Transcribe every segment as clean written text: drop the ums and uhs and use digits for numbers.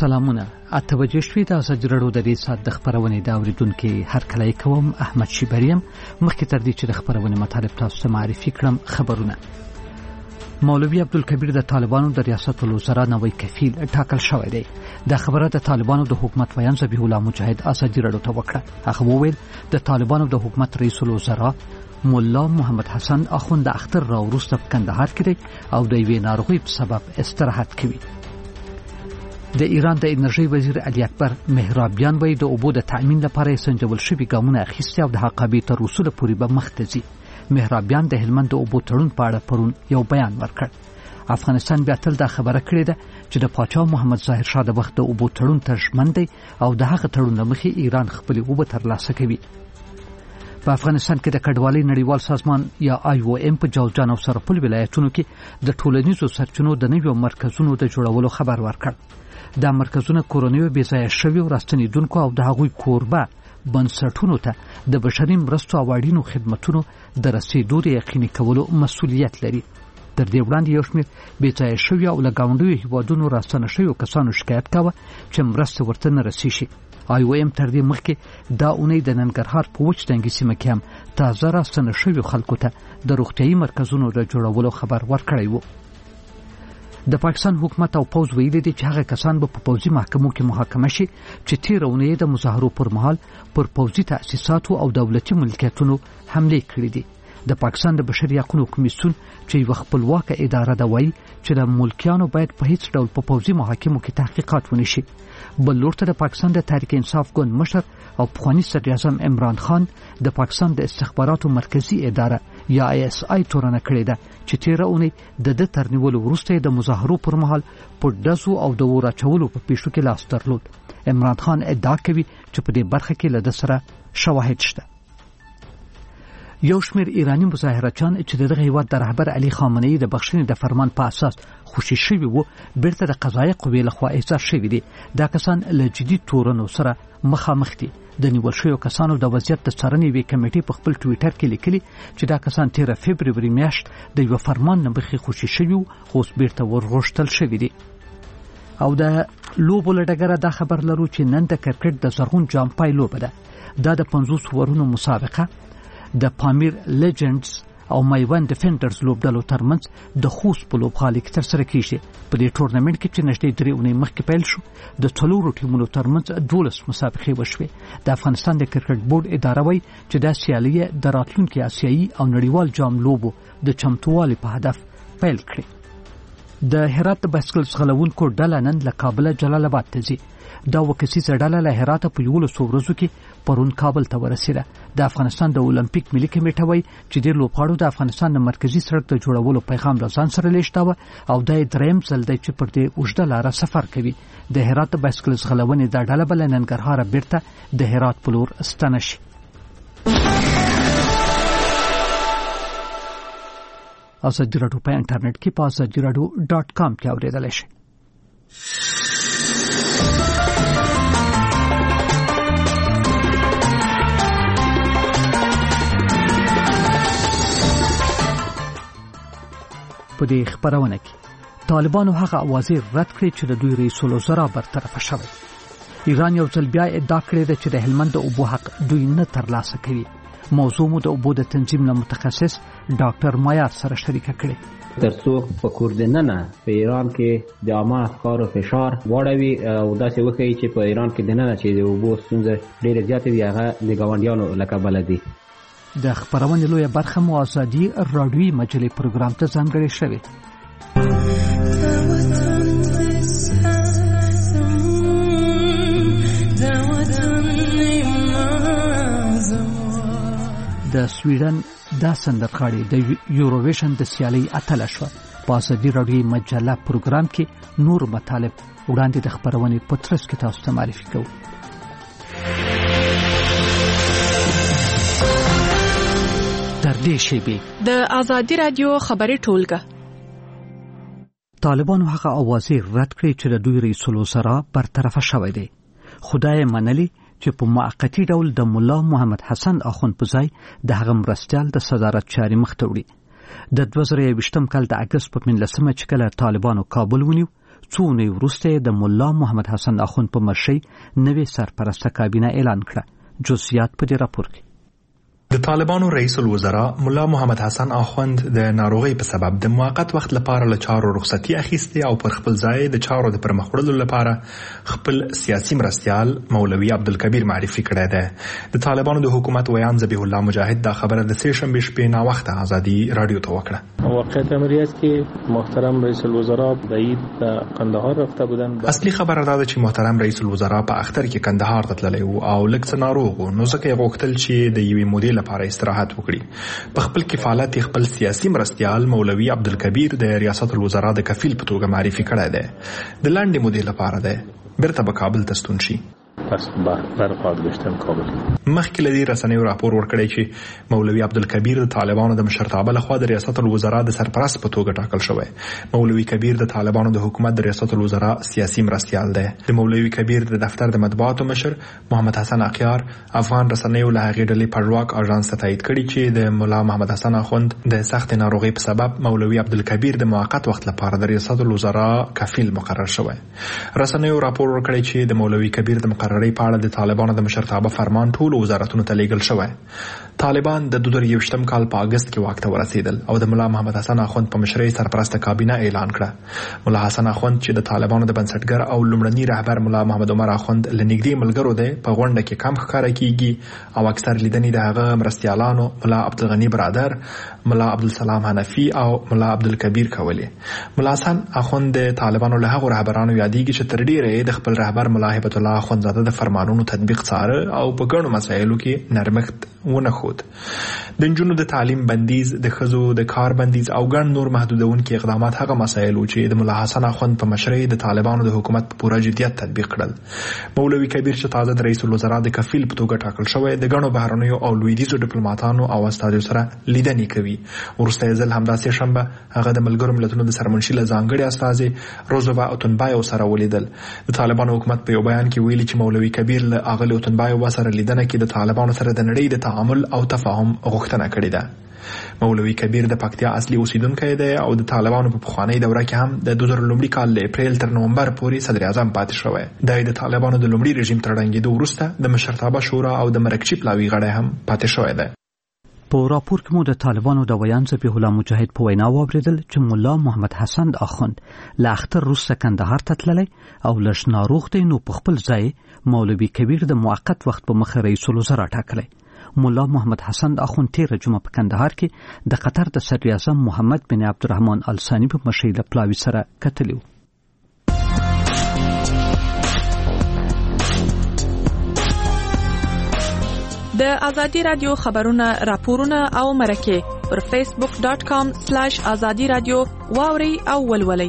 سلامونه. اته بجې شوې د ازادي راډیو د دې ساعت د خبرونې د اوریدونکو هر کله کوم احمد شیبریم مخکې تر دې چې د خبرونې مطالب تاسو ته معرفي کړم. خبرونه: مولوی عبدالکبیر د طالبانو د ریاست الوزرا نوی کفیل ټاکل شوی دی. د خبره د طالبانو د حکومت ویان ذبیح الله مجاهد ازادي راډیو ته وکړه. هغه وویل د طالبانو د حکومت رئیس الوزرا مولا محمد حسن اخوند د اختر را وروسته په کندهار کې دی او د یوې ناروغۍ په سبب استراحت کوي. د ایران د انرژي وزیر علي اکبر مهرابیان وایي د اوبو د تأمین لپاره سنجول شوي ګامونه اخیستي او د حقابې تر وصوله پورې به مخته ځي. مهرابیان د هلمند د اوبو تړون په اړه پرون یو بیان ورکړ. افغانستان بیا تل دا خبره کړې ده چې د پاچا محمد ظاهر شاه د وخت د اوبو تړون ته ژمن دی او د هغه تړون له مخې ایران خپلې اوبه ترلاسه کوي. په افغانستان کې د کډوالۍ نړیوال سازمان یا IOM په جوزجان او سرپل ولایتونو کې د ټولنیزو سرچینو د نویو مرکزونو د جوړولو خبر ورکړ. دا مرکزونه کورنیو بې ځایه شوي او راستنیدونکو او د هغوی کوربه بنسټونو ته د بشري مرستو او اړینو خدماتو د رسیدو د یقیني کولو مسؤلیت لري. تر دې وړاندې یو شمېر بې ځایه شوي او له ګاونډیو هیوادونو راستنه شویو کسانو شکایت کاوه چې مرسته ورته نه رسیږي. IOM تر دې مخکې دا اونۍ د ننګرهار په وچ تنګي سیمه کې هم تازه راستنه شویو خلکو ته د روغتیايي مرکزونو د جوړولو خبر ورکړی و. د پاکستان حکومت او پوز ویلي دي چې هغه کسان به په پوزي محکمو کې محاکمه شي چې تیر اونۍ د مظاهرو پر مهال پر پوزي تأسیساتو او دولتي ملکیتونو حمله کړې دي. د پاکستان د بشري حقوقو کمیسیون چې یو خپلواکه اداره ده وایي چې د ملکیانو باید په هیڅ ډول په پوزي محاکمو کې تحقیقات ونشي. بل لور ته د پاکستان د تحریک انصاف ګوند مشر او پخوانی صدر اعظم عمران خان د پاکستان د استخباراتو مرکزی اداره یا ISI تورنه کړې ده چې تیر اونۍ د ترنیولو وروسته د مظاهرو پر مهال په دزو او د وراچولو په پیښو کې لاس درلود. عمران خان ادعا کوي چې په دې برخه کې له سره شواهد شته. یو شمېر ایرانی مظاهرچیان چې دغه هیواد د رهبر علي خامنه‌ای د بخښنې د فرمان په اساس خوشي شوي وو بیرته د قضایي قوې لخوا احضار شوي دي. دا کسان له جدي تورنو سره مخامخ دي. د نیول شویو کسانو د وضعیت د څارنې یوې کمیټې په خپل ټویټر کې لیکلي چې دا کسان 13 فبروري میاشت د یو فرمان نه مخې خوشي شوي وو خو اوس بیرته ورغښتل شوي دي. او د لوبو له ډګره دا خبر لرو چې نن د کرکټ د زرغون جام پای لوبه ده. دا د 50 ورونو مسابقه د پامیر لیجندز او میوند ډیفندرز لوبډلو ترمنځ د خوست په لوبغالي کې ترسره کیږي. په دې ټورنمنت کې چې نږدې 3 اونۍ مخکې پیل شو د 4 ټیمونو ترمنځ 12 مسابقې وشوې. د افغانستان د کرکټ بورډ اداره وایي چې دا سیالي د راتلونکي آسیایي او نړیوال جام لوبو د چمتووالي په هدف پیل کړي. د هرات د بایسکل ځغلونکو ډله نن له کابل جلال آباد ته ځي. دا وکسیزه ډله له هرات په 11 ورځو کې پرون کابل ته ورسېده. د افغانستان د اولمپیک ملي کمیټه وایي چې د لوبغاړو د افغانستان د مرکزی سړک د جوړولو پیغام له ځان سره لیږداوه او د دریم ځل دی چې پر دې اوږده لاره سفر کوي. د هرات د بایسکل ځغلونې د ډله بل ننګرهار بیرته د هرات په لور ستنه شي. ازادي راډیو په انټرنیټ کې په azadiradio.com کې اوریدلای شئ. په دې خبرونه کې طالبانو هغه اوازې رد کړې چې د دوی رئیس الوزرا برطرف شوی. ایران یو ځل بیا ادعا کړې ده چې د هلمند د اوبو حق دوی نه ترلاسه کوي. موضوع مو د اوبو د تنظیم نه متخصص ډاکټر مایار سره شریکه کړې. ترڅو په کوردننه په ایران کې د عامه افکارو فشار واړوي او داسې وکړي چې په ایران کې دننه چې د اوبو ستونزه ډېره زیاته وي هغه د ګاونډیانو لکه بلدي. د خبرونې لویه برخه مو ازادي راډیوي مجلې پروګرام ته ځانګړې شوې. د سویډن دا سندرغاړي د یوروویشن د سیالۍ اتله شو. په ازادي راډیوي مجله پروګرام کې نور مطالب وړاندې د خبرونې په ترڅ کې تاسو ته معرفي کوو. تر دې شیبې د ازادي راډیو خبري ټولګه طالبانو هغه اوازې رد کړې چې د دوی رئیس الوزرا برطرف شوی دی. خدای منلی چې په موقتی ډول د مولا محمد حسن اخوند په ځای د هغه مرستیال د صدارت چاري مخ ته وړي. د 2020 کال د اگست په 19 چې کله طالبانو کابل ونیو څو اونۍ وروسته د ملا محمد حسن اخوند په مشرۍ نوې سرپرسته کابینه اعلان کړه. جزئیات په دې راپور کې. د طالبانو رئیس الوزرا ملا محمد حسن اخوند د ناروغۍ په سبب د موقت وخت لپاره له چارو رخصتي اخیستې او پر خپل ځای د چارو د پرمخ وړلو لپاره خپل سیاسي مرستیال مولوي عبدالکبیر معرفي کړی دی. د طالبانو د حکومت ویان ذبیح الله مجاهد دا خبره د سه شنبه شپې نا وخت ازادي رادیو ته وکړه. واقعیت امریت که محترم رئیس الوزرا بعید به قندهار رفته بودن. اصلي خبره دا ده چې محترم رئیس الوزرا په اختر کې کندهار ته تللی و او لږ څه ناروغ و، نو ځکه یې غوښتل چې د یوې مودې لپاره استراحت وکړي. په خپل کفالت خپل سیاسي مرستیال مولوي عبدالکبیر د ریاست الوزرا د کفیل په توګه معرفي کړی دی. د لاندې مودې لپاره دی بیرته به کابل ته ستون شي. پس برخواهد گشتن کابل. مخکې له دې رسنیو راپور ورکړی چې مولوي عبدالکبیر د طالبانو د مشرتابه لخوا د ریاست الوزرا د سرپرست په توګه ټاکل شوی. مولوي کبیر د طالبانو د حکومت د ریاست الوزرا سیاسي مرستیال دی. د مولوي کبیر د دفتر د مطبوعاتو مشر محمد حسن اقیار افغان رسنیو له هغې ډلې پړواک اژانس ته تایید کړي چې د ملا محمد حسن اخوند د سخت ناروغۍ په سبب مولوي عبدالکبیر د موقت وخت لپاره د ریاست الوزرا کفیل مقرر شوی. رسنیو راپور ورکړی چې د مولوي کبیر د مقررۍ په اړه د طالبانو د مشرتابه فرمان ټول وزارتونو ته لیږل شوی. طالبان د 2021 کال په اگست کې واک ته ورسېدل او د ملا محمد حسن اخوند په مشرۍ سرپرسته کابینه اعلان کړه. ملا حسن اخوند چې د طالبانو د بنسټګر او لومړني رهبر ملا محمد عمر اخوند له نږدې ملګرو دی، په غونډه کې کم ښکاره کیږي او اکثر لیدنې د هغه مرستیالانو ملا عبدالغنی برادر، ملا عبدالسلام حنفي او ملا عبدالکبیر کولې. ملا حسن اخوند د طالبانو له هغو رهبرانو یادېږي چې تر ډیره د خپل رهبر ملا هیبت الله اخوندزاده د فرمانونو تطبیق څاره او په ګڼو مسایلو کې نرمښت ونه ښود. د نجونو د تعلیم بندیز، د ښځو د کار بندیز او ګڼ نور محدودونکي اقدامات هغه مسایل و چې د ملا حسن اخوند په مشرۍ د طالبانو د حکومت په پوره جدیت تطبیق کړل. مولوي کبیر چې تازه د رئیس الوزرا د کفیل په توګه ټاکل شوی، د ګڼو بهرنیو او لویدیځو ډیپلوماټانو او استازو سره لیدنې کوي. وروسته ځل همداسې شنبه هغه د ملګرو ملتونو د سرمنشي له ځانګړي استازي روزووا اوتنبایو سره ولیدل. د طالبانو حکومت په یو بیان کې ویلي چې مولوي کبیر له اغلی اوتنبایو سره لیدنه کې د طالبانو سره د نړۍ د تعامل او تفاهم غوښتنه کړې ده. مولوي کبیر د پکتیا اصلي اوسیدونکی دی او د طالبانو په پخواني دوره کې هم د 2000 کال له اپریل تر نومبر پورې صدر اعظم پاتې شوی. د طالبانو د لومړي رژیم تر ړنګېدو وروسته د مشرتابه شورا او د مرکچي پلاوي غړی هم پاتې شوی دی. په راپور کې مو د طالبانو د ویان ذبیح الله مجاهد په وینا واوریدل چې ملا محمد حسن اخوند له اختر وروسته کندهار ته تللی او لږ ناروغ دی، نو په خپل ځای مولوي کبیر د موقت وخت په مخه رئیس الوزرا ټاکلی. ملا محمد حسن اخوند تیره جمعه په کندهار کې د قطر د صدر اعظم محمد بن عبدالرحمن الثاني په مشرۍ له پلاوي سره کتلی و. د ازادي رادیو خبرونه، راپورونه او مرکې پر facebook.com/azadi radio واوري او ولولئ.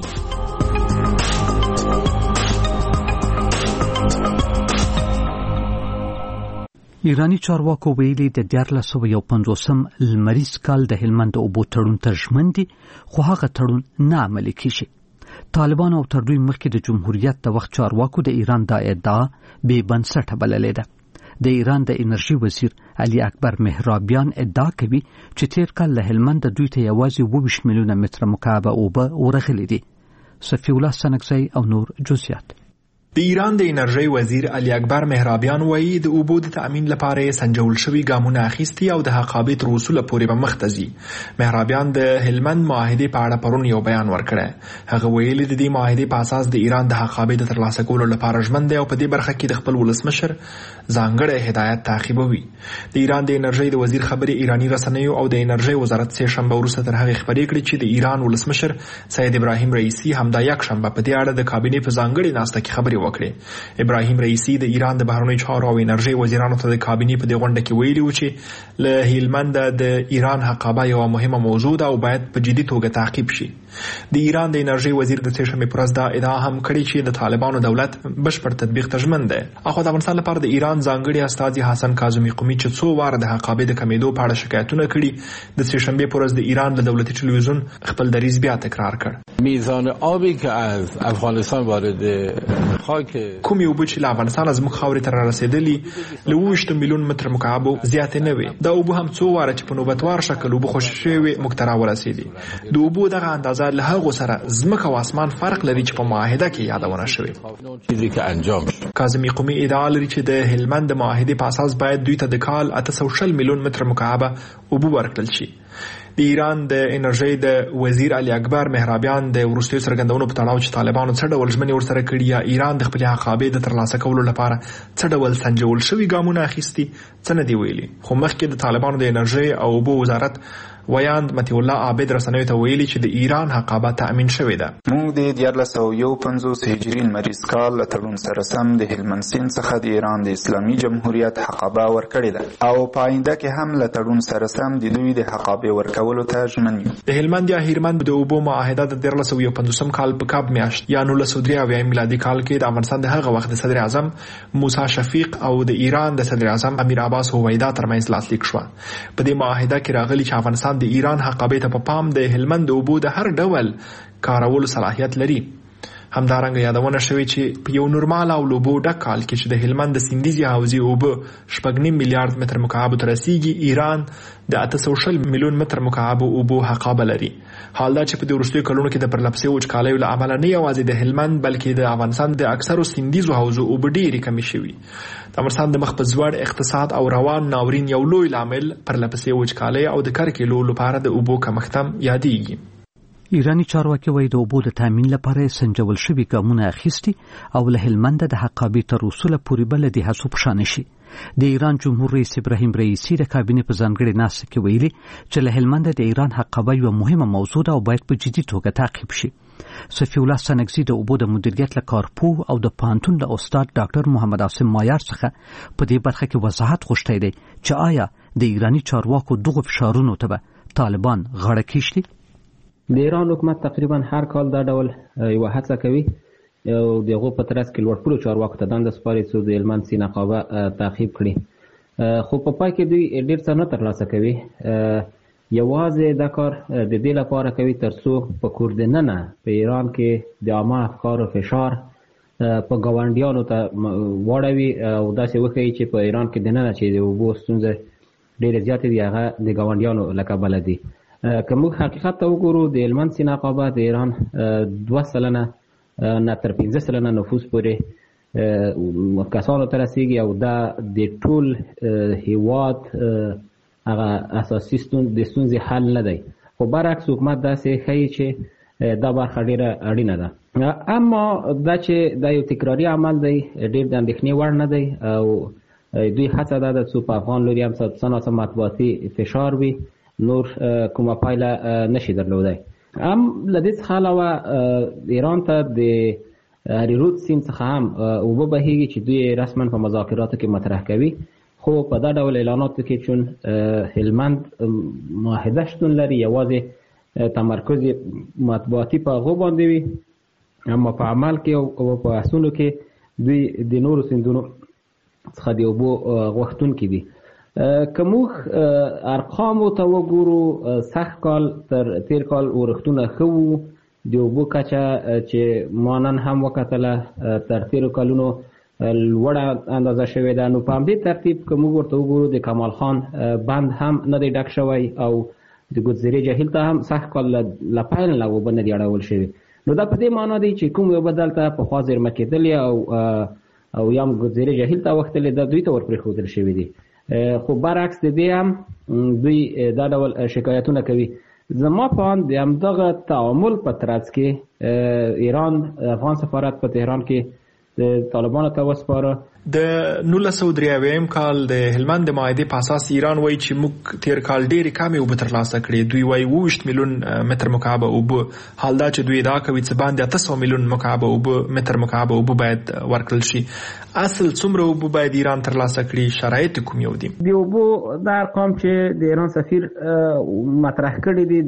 ایرانی چارواکو ویلي د 1450 لمریز کال د هلمند اوبو تړون ته ژمن دي، خو هغه تړون نه عملي کیږي. طالبان او تر دوی مخکې د جمهوریت د وخت چارواکو د ایران دا ادعا بې بنسټه بللې ده. د ایران د انرژي وزیر علي اکبر مهرابیان ادعا کوي چې تیر کال له هلمند دوی ته یوازې 22 میلیونه متر مکعب اوبه ورغلي دي. صفی الله سنگزی او نور جزئیات. د ایران د انرژي وزیر علي اکبر مهرابیان وایي د اوبو د تأمین لپاره سنجول شوي ګامونه اخیستي او د حقابې تر وصوله پورې به مخ ته ځي. مهرابیان د هلمند معاهدې په اړه پرون یو بیان ورکړی. هغه ویلي د دې معاهدې په اساس د ایران د حقابې د ترلاسه کولو لپاره ژمن دی او په دې برخه کې د خپل ولسمشر ځانګړی هدایت تعقیبوي. د ایران د انرژي د وزیر خبري ایرانی رسنیو او د انرژي وزارت سه شنبه وروسته تر هغه خبرې کړې چې د ایران ولسمشر سید ابراهیم رئیسی همدا یک شنبه په دې اړه د کابینې په ځانګړي ناسته کې خبرې وکړي. ابراهیم رئیسی د ایران د بهرنیو چارو او انرژي وزیرانو ته د کابینې په دې غونډه کې ویلي و چې له هلمند د ایران حقابه یو مهمه موضوع ده او باید په جدي توګه تعقیب شي. د ایران د انرژي وزیر د سه شنبه پر ورځ دا ادعا هم کړې چې د طالبانو دولت بشپړ تطبیق ته ژمن دی. اخو د افغانستان لپاره د ایران ځانګړي استازي حسن کاظمي قومي چې څو واره د حقابې د کمیدو په اړه شکایتونه کړي، د سه شنبه پر ورځ د ایران د دولتي ټلویزیون خپل دریځ بیا تکرار کړ. میزان آبی که از افغانستان وارد خاک کومې اوبه چې له افغانستان از موږ خاورې ته رارسېدلي له 22 میلیون متر مکعب زیاتې نه وي. دا اوبه هم څو واره چې په نوبتوار شکل اوبه خوشې شوې موږ ته راورسېدي. د اوبو دغه اندازه اندازه له هغو سره ځمکه او اسمان فرق لري چې په معاهده کې یادونه شوې. چیزی که انجام شد. کاظمی قومي ادعا لري چې د هلمند د معاهدې په اساس باید دوی ته د کال 840 میلیون متر مکعب اوبه ورکړل شي. د ایران د انرژۍ د وزیر علي اکبر مهرابیان د وروستیو څرګندونو په تړاو چې طالبانو څه ډول ژمنې ورسره کړي یا ایران د خپلې حقابې د ترلاسه کولو لپاره څه ډول سنجول شوي ګامونه اخیستي څه نه دي ویلي. خو مخکې د طالبانو د انرژۍ او اوبو وزارت ویاند مطیع الله عابد رسنیو ته ویلي چې د ایران حقابه تأمین شوې ده. موږ د 1451 هجري لمریز کال له تړون سره سم د هلمند سیند څخه د ایران د اسلامي جمهوریت حقابه ورکړې ده او په آینده کې هم له تړون سره سم د دوی د حقابې ورکولو ته ژمن یو. د هلمند یا هیرمند د اوبو معاهده د 1350 کال په کاب میاشت یا 1993 میلادي کال کې د افغانستان د هغه وخت د صدر اعظم موسی شفیق او د ایران د صدر اعظم امیر عباس هویدا ترمنځ لاسلیک شو. په دې معاهده کې راغلي چې افغانستان د ایران حقابې ته په پام د هلمند اوبو د هر ډول کارولو صلاحیت لري. همدارنګه یادونه شوې چې په یو نورمال او لوبو ډک کال کې چې د هلمند د سیندیزي حوزې اوبه 8.5 میلیارډ متر مکعب ته رسیږي، ایران د 840 میلیون متر مکعب اوبو حقابه لري. حال دا چې په دې وروستیو کلونو کې د پرلپسې وچکالیو له امله نه یوازې د هلمند بلکې د افغانستان د اکثرو سیندیزو حوزو اوبه ډېرې کمې شوي. د افغانستان د مخ په ځوړ اقتصاد او روان ناورین یو لوی لامل پرلپسې وچکالۍ او د کرکیلو لپاره د اوبو کمښت هم یادېږي. ایرانی چارواکي وایي د اوبو د تامین لپاره سنجول شوي ګامونه اخیستي او له هلمند د حقابې تر وصوله پورې بل د هڅو په شان شي. د ایران جمهور رئیس ابراهیم رئیسی د کابینې په ځانګړي ناسته کې ویلي چې له هلمند د ایران حقابه یوه مهمه موضوع ده او باید په جدي توګه تعقیب شي. صفی الله سنگزی د اوبو د مدیریت له کارپوه او د پوهنتون له استاد ډاکټر محمد عاصم مایار څخه په دې برخه کې وضاحت غوښتی دی چې آیا د ایرانی چارواکو دغو فشارونو ته به طالبان غاړه کیږدي. د ایران حکومت تقریبا هر کال دا ډول یوه هڅه کوي او دغه په ترڅ کې لوړپوړو چارواکو ته دنده سپاري چې د هلمند سیند حقابه تعقیب کړي، خو په پای کې دوی ډېر څه نه ترلاسه کوي. یوازې دا کار د دې لپاره کوي ترڅو په کور دننه په ایران کې د عامه افکارو فشار په ګاونډیانو ته واړوي او داسې وښیي چې په ایران کې دننه چې د اوبو ستونزه ډېرې زیاتې دي هغه د ګاونډیانو له کبله دي. که موږ حقیقت ته وګورو د هلمند سیند حقابه د ایران 2% نه تر 15% نفوس پورې کسانو ته رسیږي او دا د ټول هیواد هغه اساسي د ستونزې حل نه دی. خو برعکس حکومت داسې ښیي چې دا برخه ډېره اړینه ده. اما دا چې دا یو تکراري عمل دی ډېر د اندېښنې وړ نه دی او دوی هڅه دا ده چې په افغان لوري هم څه ناڅه مطبوعاتي فشار وي، نور کومه پایله نشي درلودای. هم له دې څخه علاوه ایران ته د هریرود سیند څخه هم اوبه بهیږي چې دوی رسما په مذاکراتو کې مطرح کوي، خو په دا ډول اعلاناتو کې چون هلمند معاهده شتون لري یوازې تمرکز مطبوعاتي په هغو باندې وي، اما په عمل کې او په بحثونو کې دوی د نورو سیندونو څخه د اوبو غوښتونکي دي. که موږ ارقامو ته وګورو سږ کال تر تیر کال ورښتونه ښه وو، د اوبو کچه چې ما نن هم وکتله تر تیرو کلونو لوړه اندازه شوې ده. نو په همدې ترتیب که موږ ورته وګورو د کمال خان بند هم نه دی ډک شوی او د ګوتزیرې جهیل ته هم سږ کال له پیل نه اوبه نه دي اړول شوي. نو دا په دې معنا دی چې کوم اوبه دلته پخوا زیرمه کېدلې او یا هم ګوتزیرې جهیل ته وختلې ده دوی ته ورپرېښودل شوي دي. خو برعکس د دې هم دوی دا ډول شکایتونه کوي. زما په اند د همدغه تعامل په ترڅ کې ایران افغان سفارت په تهران کې د طالبانو ته وسپاره. د 1993 کال د هلمند د معاهدې په اساس ایران وایي چې موږ تیر کال ډېرې کمې اوبه ترلاسه کړې. دوی وایي 20 میلیون متر مکعب اوبه، حال دا چې دوی ادعا کوي چې باندې 800 میلیون متر مکعب اوبه باید ورکړل شي. اصل څومره اوبه باید ایران ترلاسه کړي؟ شرایط کوم یو دي؟ د اوبو دا ارقام چې د ایران سفیر مطرح کړي دي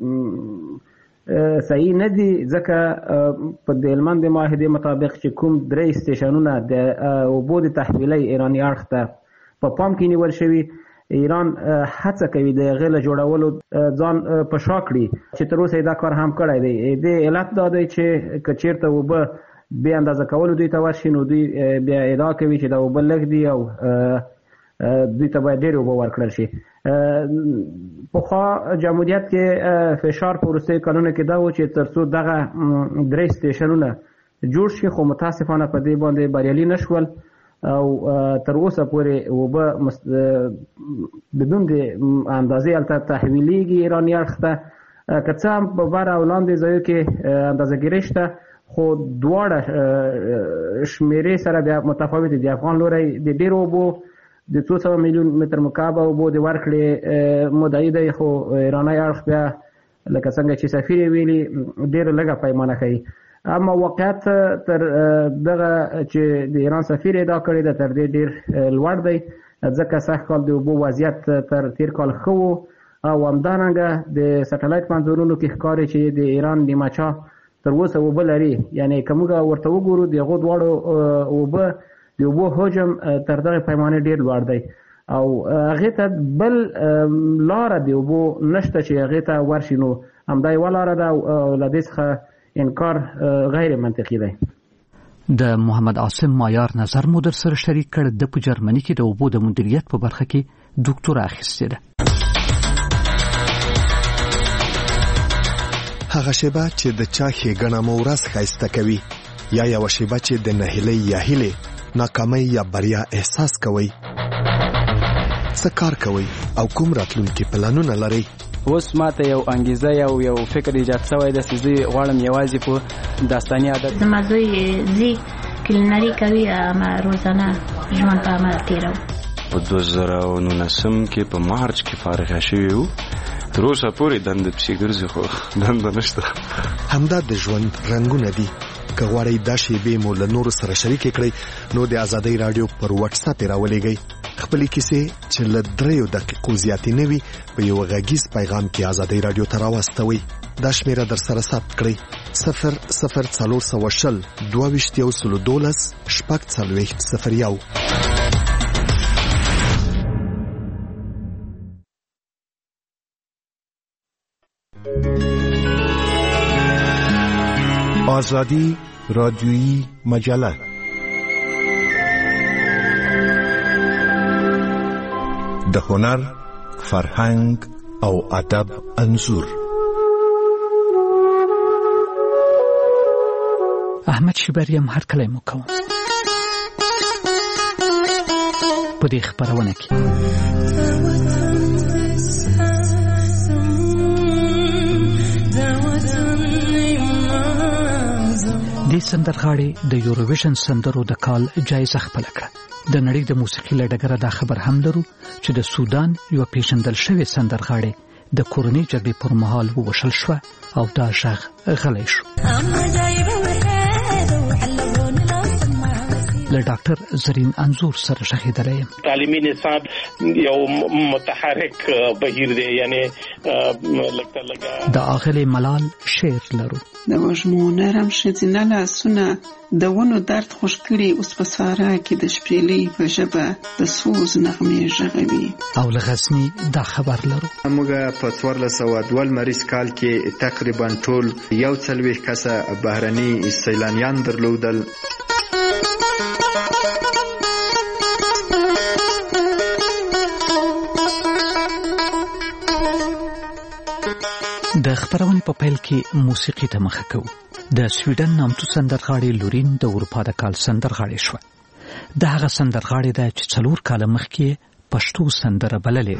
د صحیح نه دي، ځکه په د هلمند د معاهدې مطابق چې کوم 3 سټیشنونه د اوبو د تحویلۍ ایراني اړخ ته په پام کې نیول شوي، ایران هڅه کوي د هغې له جوړولو ځان په شا کړي چې تر اوسه یې دا کار هم کړی دی. د علت دا دی چې که چېرته اوبه بې اندازه کولو دوی ته ورشي نو دوی بیا ادعا کوي چې دا اوبه لږ دي او دوی ته باید ډېرې اوبه ورکړل شي. پخوا جمهوریت کې فشار په وروستیو کلونو کې دا و چې تر څو دغه 3 سټیشنونه جوړ شي، خو متاسفانه په دې باندې بریالي نشول او تر اوسه پورې اوبه بدون د اندازې هلته تحویلیږي ایراني اړخ ته. که څه هم په بر او لاندې ځایو کې اندازهګیري شته، خو دواړه شمیرې سره بیا متفاوت دي. د افغان لوری د ډېرو اوبو د 200 میلیون متر مکعب اوبو د ورکړې مدعي دی، خو ایرانی اړخ بیا لکه څنګه چې سفیر ویلي ډېره لږه پیمانه ښیي. اما واقعیت تر دغه چې د ایران سفیر ادعا کړې ده تر دې ډېر لوړ دی، ځکه سږ کال د اوبو وضعیت تر تیر کال ښه و او همدارنګه د سټلایټ منظورونو کې ښکاري چې د ایران نیمچا تر اوسه اوبه لري. یعنی که موږ ورته وګورو د هغو دواړو اوبه د اوبو حجم تر دغه پیمانې ډېر لوړ دی او هغې ته بل لاره د اوبو نشته چې هغې ته ورشي. نو همدا یوه لاره ده او له دې څخه انکار غیر منطقي دی. د محمد عاصم مایار نظر مو در سره شریک کړ. د په جرمني کې د اوبو د مدیریت په برخه کې ډاکټورا اخیستې ده. هغه شیبه چې د چا ښېګڼه مو ورځ ښایسته کوي، یا یوه شیبه چې د نهیلۍ یا هیلې، ناکامۍ یا بریا احساس کوئ. څه کار کوئ او کوم راتلونکي پلانونه لرئ؟ اوس ماته یو انګیزه یو فکر ایجاد شوی دی چې زه غواړم یوازې په داستاني عادت زما زوی زی کلینري کوي، اما روزانه ژوند په عمل تېرو. په 2019 کې په مارچ کې فارغ شوی وو، تر اوسه پورې دنده پسې ګرځي، خو دنده نشته. همدا د ژوند رنګونه دي. که غواړئ دا شیبې مو له نورو سره شریکې کړئ نو د ازادۍ راډیو پر واتس اپ یې راولېږئ. خپلې کیسې چې له 3 دقیقو زیاتې نه وي په یو غږیز پیغام کې ازادۍ راډیو ته راواستوئ. دا شمیره در سره ثبت کړئ: 00420 22 012 آزادی رادیویی مجله. د هنر، فرهنګ او ادب انځور. احمد شیبریم هر کله مو کوم په دې خبرونه کې د سندرغاړي د یوروویژن سندرو د کال جایزه خپل کړه. د نړۍ د موسیقي له ډګره دا خبر هم لرو چې د سودان یو پیژندل شوی سندرغاړي د کورنۍ جګړې پر مهال ووشل شو او دا ژغ غلی شو. له ډاکټر زرین انزور سره شهیدلې یم. تعلیمي نصاب یو متحرک بهیر دی، یعنی لکه د اغلی ملال شعر لرو. د وژمو نرم ښځینه لاسونه د ونو درد خوش کړي، اوس په سارا کې د شپېلۍ په ژبه د سوز نغمې ژغوي. او له غزني دا خبر لرو. موږ په 1402 مریض کال کې تقریبا ټول 140 کسه بهرني سیلانیان درلودل. د خبرونې په پیل کې موسیقي ته مخه کوو. د سویډن نامتو سندرغاړي لورین د اروپا د کال سندرغاړي شو. د هغه سندرغاړي د 4 کال مخکې پښتو سندره بللې و.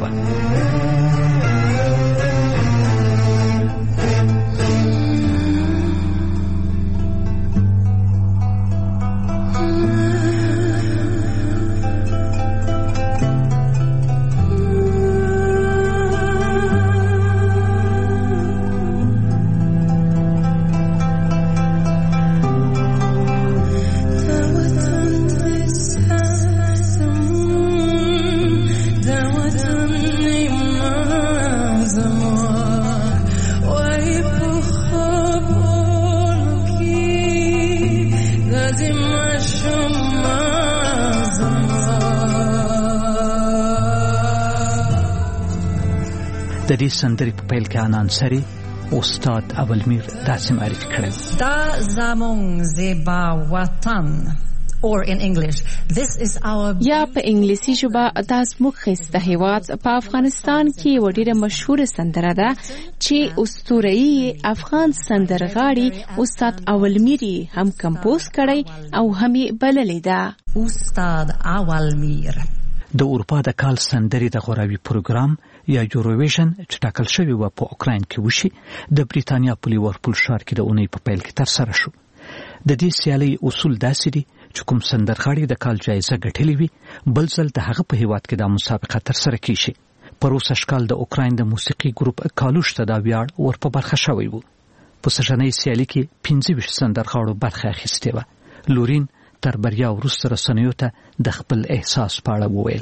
د دې سندرې په پیل کې انانسري استاد اولمیر داسې معرفي کړل: دا زمون زیبا وطن or in English. This is our یا په انګلیسي ژبه دا زموږ ښایسته هیواد په افغانستان کې یوه ډېره مشهوره سندره ده چې اسطوره‌ای افغان سندرغاړي استاد اولمیر هم کمپوز کړی او هم یې بللې ده. استاد اولمیر د اروپا د کال سندرې د غوراوي پروګرام یا یوروویژن چې ټاکل شوی و په اوکراین کې وشي د بریتانیا په لیورپول ښار کې د اونۍ په پیل کې ترسره شو. د دې سیالۍ اصول داسې دي چې کوم سندرغاړي د کال جایزه ګټلې وي بل ځل د هغه په هیواد کې دا مسابقه ترسره کیږي. پروسه شکال د اوکراین د موسیقي ګروپ کالوش ته دا ویاړ ورپه برخه شوی وو. په سژنۍ سیالۍ کې 25 سندرغاړو برخه اخیستې وه. لورین تر بریا وروسته رسنیو ته د خپل احساس په اړه وویل.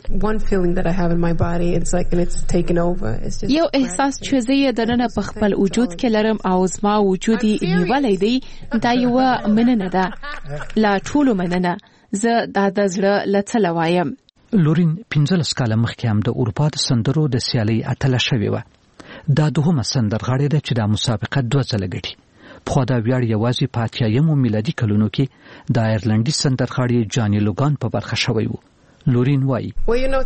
یو احساس چې زه یې دننه په خپل وجود کې لرم او زما وجود یې نیولی دی دا یوه مننه ده. لا ټولو مننه. زه دا د زړه له څله وایم. لورین 15 کاله مخکې هم د اروپا د سندرو د سیالۍ اتله شوې وه. دا دوهمه سندرغاړې ده چې دا مسابقه 2 ځله ګټي. پخوا دا ویاړ یوازې په 80 میلادي کلونو کې د آیرلنډي سندرغاړي جاني لوګان په برخه شوی و. لورین وایي په 2012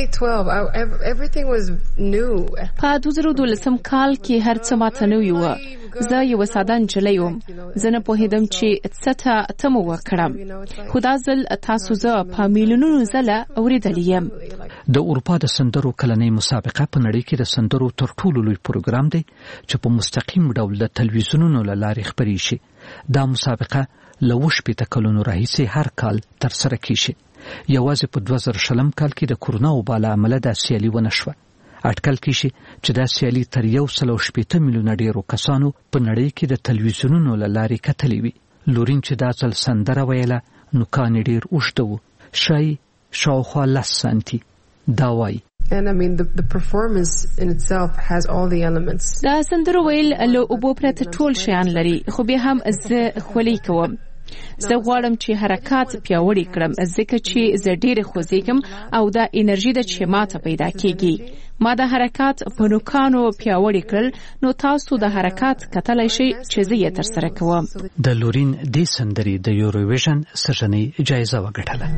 کال کې هر څه ماته نوي وه. زه یو ساده نجلۍ وم. زه نه پوهېدم چې څه ته تمه وکړم. خو دا ځل تاسو زه په میلیونونو ځله اورېدلی یم. د اروپا د سندرو کلنۍ مسابقه په نړۍ کې د سندرو تر ټولو لوی پروګرام دی چې په مستقیم ډول د تلویزیونونو له لارې خپرې شي. دا مسابقه له 80 کلونو راهیسې هر کال ترسره کیږي. یوازې په 2020 کال کې د کورونا وبا له امله دا سیالي ونه شوه. اټکل کیږي چې دا سیالي تر 180 میلیونه ډیرو کسانو په نړۍ کې د تلویزیونونو له لارې کتلې وي. لورین چې دا ځل سندره ویله نو کان ډیر اوږده و. شای شاوخوا 10 سانتي. دا وایي And I mean the performance in itself has all the elements. دا سندره ویل له اوبو پرته ټول شیان لري خو بیا هم زه خولي کوم. زه غواړم چې حرکات پیاوړي کړم ځکه چې زه ډېره خوځېږم او دا انرژي ده چې ماته پیدا کیږي. ما د حرکات په نوکانو پیاوړي کړل نو تاسو د حرکات کتلی شئ چې زه یې ترسره کوم. د لورین دې سندرې د یوروویژن سژنۍ جایزه وګټله.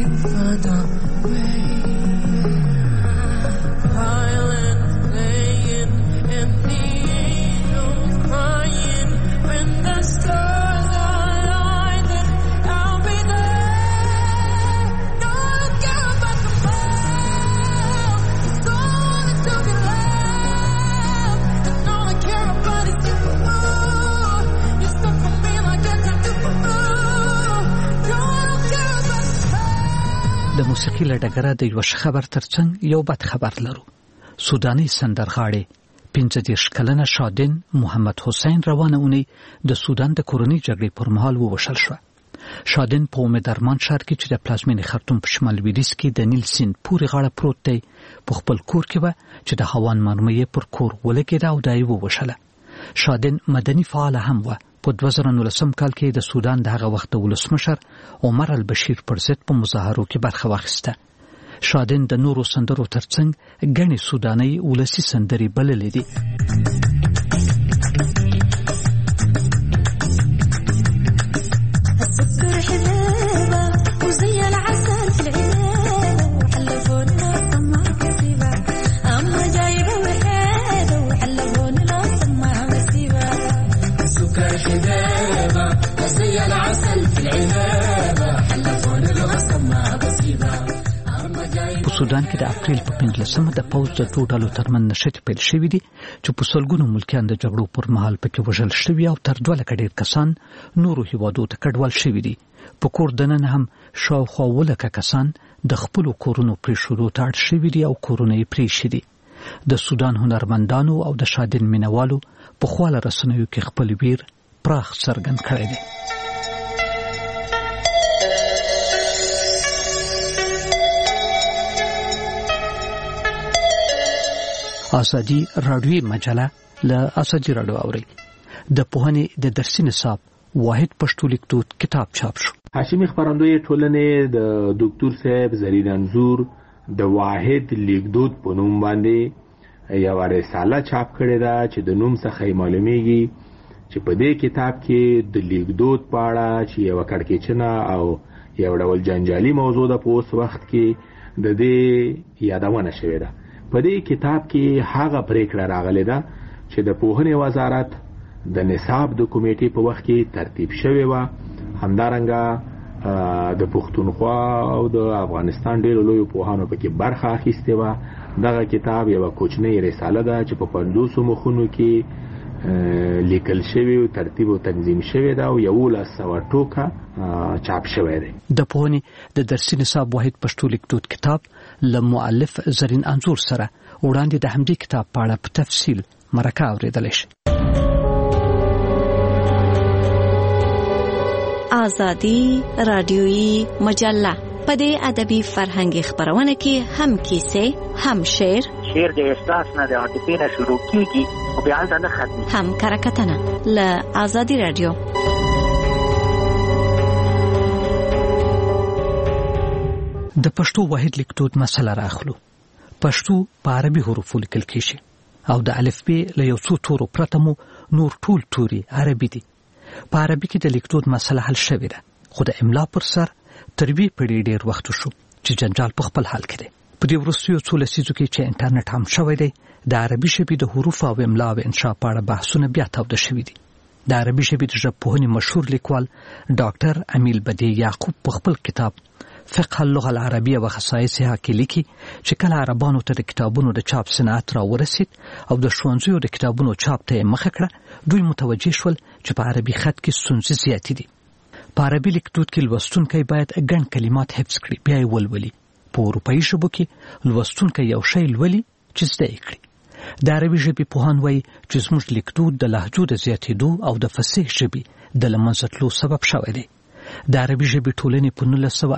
د موسیقي له ډګره د یو خبر ترڅنګ یو بد خبر لرو. سوداني سندرغاړي 15 کلنه شادن محمد حسین روانه اونۍ د سودان د کورنۍ جګړې پر مهال ووشل شو. شادن په امیدارمان ښار کې چې د پلازمینې خرطوم په شمال لویدیځ کې د نیل سیند پورې غاړه پروت دی په خپل کور کې و چې د هوان مرمۍ پر کور ولګېده او دا یې ووشله. شادن مدني فعاله هم و. په 2019 کال کې د سودان د هغه وخت ولسمشر عمر البشیر پر ضد په مظاهرو کې برخه واخیسته. شادن د نورو سندرو ترڅنګ ګڼې سوداني ولسي سندرې بللې دي. سودان کې د اپریل په 15 د پوځ د دوه ډلو ترمنځ نښتې پیل شوې دي چې په سلګونو ملکیان د جګړو پر مهال پکې وژل شوي او تر 2 لکه ډېر کسان نورو هیوادو ته کډوال شوي دي. په کور دننه هم شاوخوا 2 لکه کسان د خپلو کورونو پرېښودو ته اړ شوي دي او کورونه یې پرېښي دي. د سودان هنرمندانو او د شادن مینوالو په خواله رسنیو کې خپل ویر پراخ څرګند کړی دی. ازادي راډیوي مجله له ازادي راډیو اوري. د پوهنې د درسي نصاب واحد پښتو لیکدود کتاب چاپ شو. هاشمي خبرندوی ټولنې د ډاکټر صاحب زرین انزور د واحد لیکدود په نوم باندې یو رساله چاپ کړې ده چې د نوم څخه معلومیږي چې په دې کتاب کې د لیکدود په اړه چې یو کړکېچنه او یو ډول جنجالي موضوع ده په اوس وخت کې د دې یادونه شوې ده. په دې کتاب کې هغه پریکړه راغلې ده چې د پوهنې وزارت د نصاب د کمیټې په وخت کې ترتیب شوی و. همدارنګه د پښتونخوا او د افغانستان ډېرو لویو پوهانو پکې برخه اخیستې وه. دغه کتاب یوه کوچنۍ رساله ده چې په 50 مخونو کې لیکل شوی او ترتیب او تنظیم شوی ده او 1100 ټوکه چاپ شوی دی. د پوهنې د درسي نصاب واحد پښتو لیکدود کتاب له مؤلف زرین انځور سره وړاندې د همدې کتاب په اړه په تفصیل مرکه اورېدلی شي. آزادی رادیویی مجله په دې ادبي فرهنګي خبرونه کې هم کیسې هم شعر د احساس نه د عاطفې نه شروع کیږي او بیا ځنه ختمي هم کرکټنه له آزادی رادیو. د پښتو واحد لیکدود مسله راخلو. پښتو په عربي حروفو لیکل کیږي او د الفبې له یو څو تورو پرته مو نور ټول توري عربي دي. په عربي کې د لیکدود مسله حل شوې ده، خو د املا پر سر تر دې پړې ډېر وخت شو چې جنجال په خپل حال کې دی. په دې وروستیو څو لسیزو کې چې انټرنیټ هم شوی دی، د عربي ژبې د حروف او املا او انشا په اړه بحثونه بیا توده شوي دي. د عربي ژبې د ژبپوهنې مشهور لیکوال ډاکټر امیل بدی یعقوب په خپل کتاب فقه اللغه العربیه و خصائصها کې لیکي چې کله عربانو ته د کتابونو د چاپ صنعت را ورسید او د ښوونځیو د کتابونو چاپ ته مخه کړه، دوی متوجه شول چې په عربي خط کې ستونزې زیاتې دي. په عربي لیکدود کې لوستونکی باید ګڼ کلمات حفظ کړي بیا یې ولولي. په اروپایي ژبو کې لوستونکی یو شی لولي چې زده یې کړي. د عربي ژبې پوهان وایي چې زموږ لیکدود د لهجو د زیاتېدو او د فصیح ژبې د له منځه تلو سبب شوی دی. د عربي ژبې ټولنې په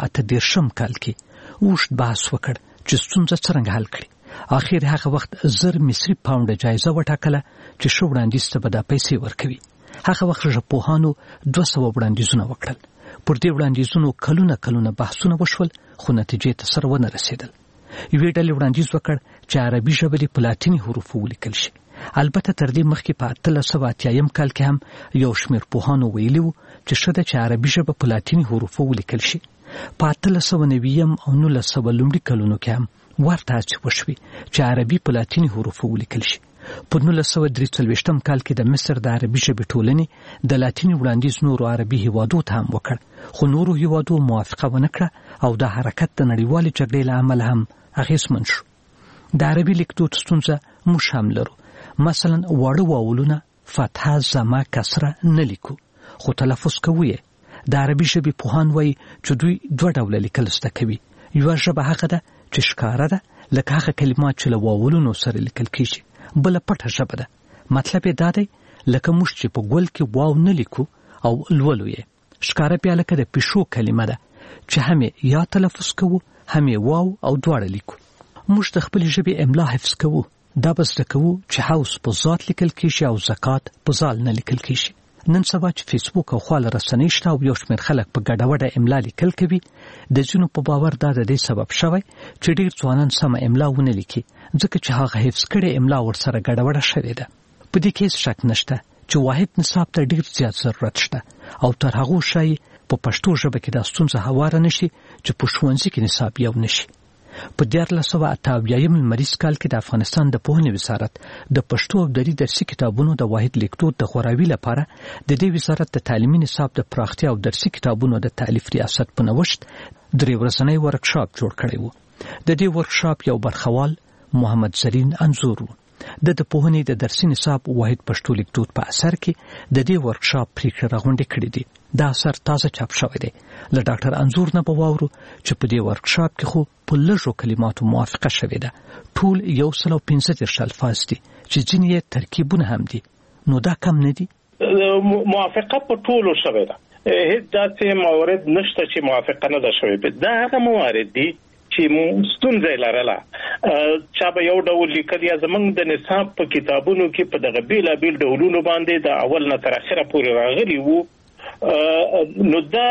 1938 کال کې اوږد بحث وکړ چې ستونزه څرنګه حل کړي. اخر هغه وخت 1000 مصري پاونډه جایزه وټاکله چې ښه وړاندیز ته به دا پیسې ورکوي. هغه وخت ژبپوهانو 200 وړاندیزونه وکړل. پر دې وړاندیزونو کلونه بحثونه وشول، خو نتیجې ته سره ونه رسېدل. یوې ډلې وړاندیز وکړ چې عربي ژبه د په لاتیني حروفو ولیکل شي. البته تر دې مخکې په 1880 کال کې هم یو شمېر پوهانو ویلي وو چې ښه ده چې عربي ژبه په لاتیني حروفو ولیکل شي. په 1890 او 1900 لومړي کلونو کې هم ورته هڅې وشوې چې عربي په لاتیني حروفو ولیکل شي. په 1943 کال کې د مصر د عربي ژبې ټولنې د لاتیني وړاندیز نورو عربي هیوادو ته هم وکړ، خو نورو هیوادو موافقه ونه کړه او د حرکت د نړیوالې جګړې له امله هم اغېزمن شو. د عربي لیکدود ستونزه موږ هم لرو. مثلا واړه واولونه فتحه زما کسره نه لیکو، خو تلفظ کوو یې. د عربي ژبې پوهان وایي چې دوی 2 ډوله لیکل زده کوي. یوه ژبه هغه ده چې ښکاره ده، لکه هغه کلمات چې له واولونو سره لیکل کیږي. بله پټه ژبه ده، مطلب یې دا دی لکه موږ چې په ګول کې واو نه لیکو او لولو یې. ښکاره بیا لکه د پیشو کلمه ده چې هم یې یا تلفظ کوو هم یې واو او دواړه لیکو. موږ د خپلې ژبې املا حفظ کوو، دا به زده کوو چې حوس په ذات لیکل کیږي او زکات په زال نه لیکل کیږي. نن سبا چې فیسبوک او خواله رسنۍ شته او یو شمېر خلک په ګډه وډه املا لیکل کوي، د ځینو په باور دا د دې سبب شوی چې ډېر ځوانان سمه املا ونه لیکي، ځکه چې هغه حفظ کړې املا ورسره ګډه وډه شوې ده. په دې کې هېڅ شک نشته چې واحد نصاب ته ډېر زیات ضرورت شته او تر هغو ښایي په پښتو ژبه کې دا ستونزه هواره نشي چې په ښوونځي کې نصاب یو نشي. په 1488 لمریز کال کې د افغانستان د پوهنې وزارت د پښتو او دري درسي کتابونو د واحد لیکدود د غوراوي لپاره د دې وزارت د تعلیمي نصاب د پراختیا او درسي کتابونو د تالیف ریاست په نوښت 3 ورځنی ورکشاپ جوړ کړی و. د دې ورکشاپ یو برخوال محمد زرین انځور و. د پوهنې د درسي نصاب واحد پښتو لیکدود په اثر کې د دې ورکشاپ پریکړه راغونډه کړې دي. دا اثر تازه چاپ شوی دی. له ډاکټر انځور نه به واورو چې په دې ورکشاپ کې خو په لږو کلماتو موافقه شوې ده. ټول 115 الفاظ دي چې ځینې یې ترکیبونه هم دي. نو دا کم نه دي؟ موافقه په ټولو شوې ده. هیڅ داسې موارد نشته چې موافقه نه ده شوې. دا هغه موارد دي چې ستونزه لرله. چا به یو ډول لیکل یا زمونږ د نصاب په کتابونو کې په دغه بیلابیل ډولونو باندې د اول نه تر اخره پورې راغلي وو. نو دا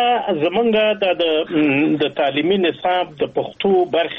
زمونږ د تعلیمي نصاب د پښتو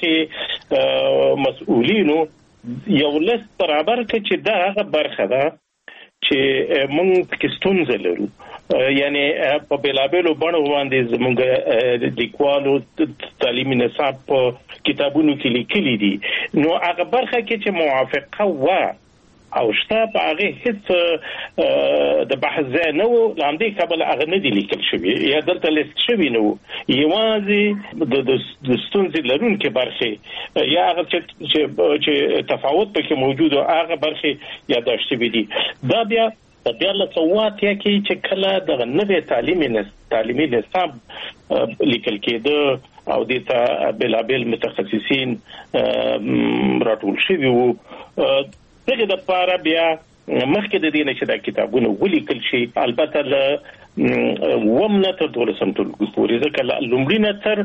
برخې مسؤلینو یو لست برابر کړي چې دا هغه برخه ده چې مونږ کې ستونزه لرو. یعنی په بلابلو بڼو باندې زموږ لیکوالو تعلیمي نصاب په کتابونو کې لیکلي دي. نو هغه برخه کې چې موافقه و او شته په هغه هیڅ د بحث ځای نه و، لاندې کابل هغه نه دی لیکل شوی یا دلته لیست شوی نه و. یوازې د ستونزې لرونکي برخې یا هغه چې تفاوت پکې موجود او هغه برخې یاداشت شوي دي. دا بیا د 2008 کې چې کله د نوې تعلیمي نصاب لیکل کېده او د بلابل متخصصین راټول شوي وو، دغه د پاره بیا مخکې د دې نه چې دا کتابونه ولیکل شي، البته له ومنه تر 12 ټولګي پورې ځکه لومړی نه تر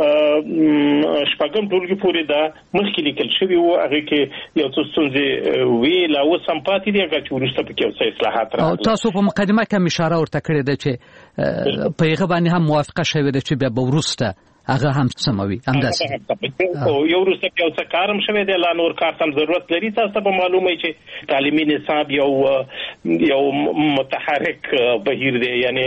شپږم ټولګي پورې دا مخکې لیکل شوی وو. هغه کې یو څه ستونزې وی لا اوس هم پاتې دي، هغه چې وروسته پکې یو څه اصلاحات راغلي. او تاسو په مقدمه کې اشاره ورته کړې ده چې په هغه باندې هم موافقه شوې ده چې بیا به وروسته هغه هم سموي همداسې او یو وروسته یو څه کارم شوی دی، لا نور کار هم ضرورت لري. تاسو به معلومه چې تعلیمي نصاب یو متحرک بهیر دی، یعنی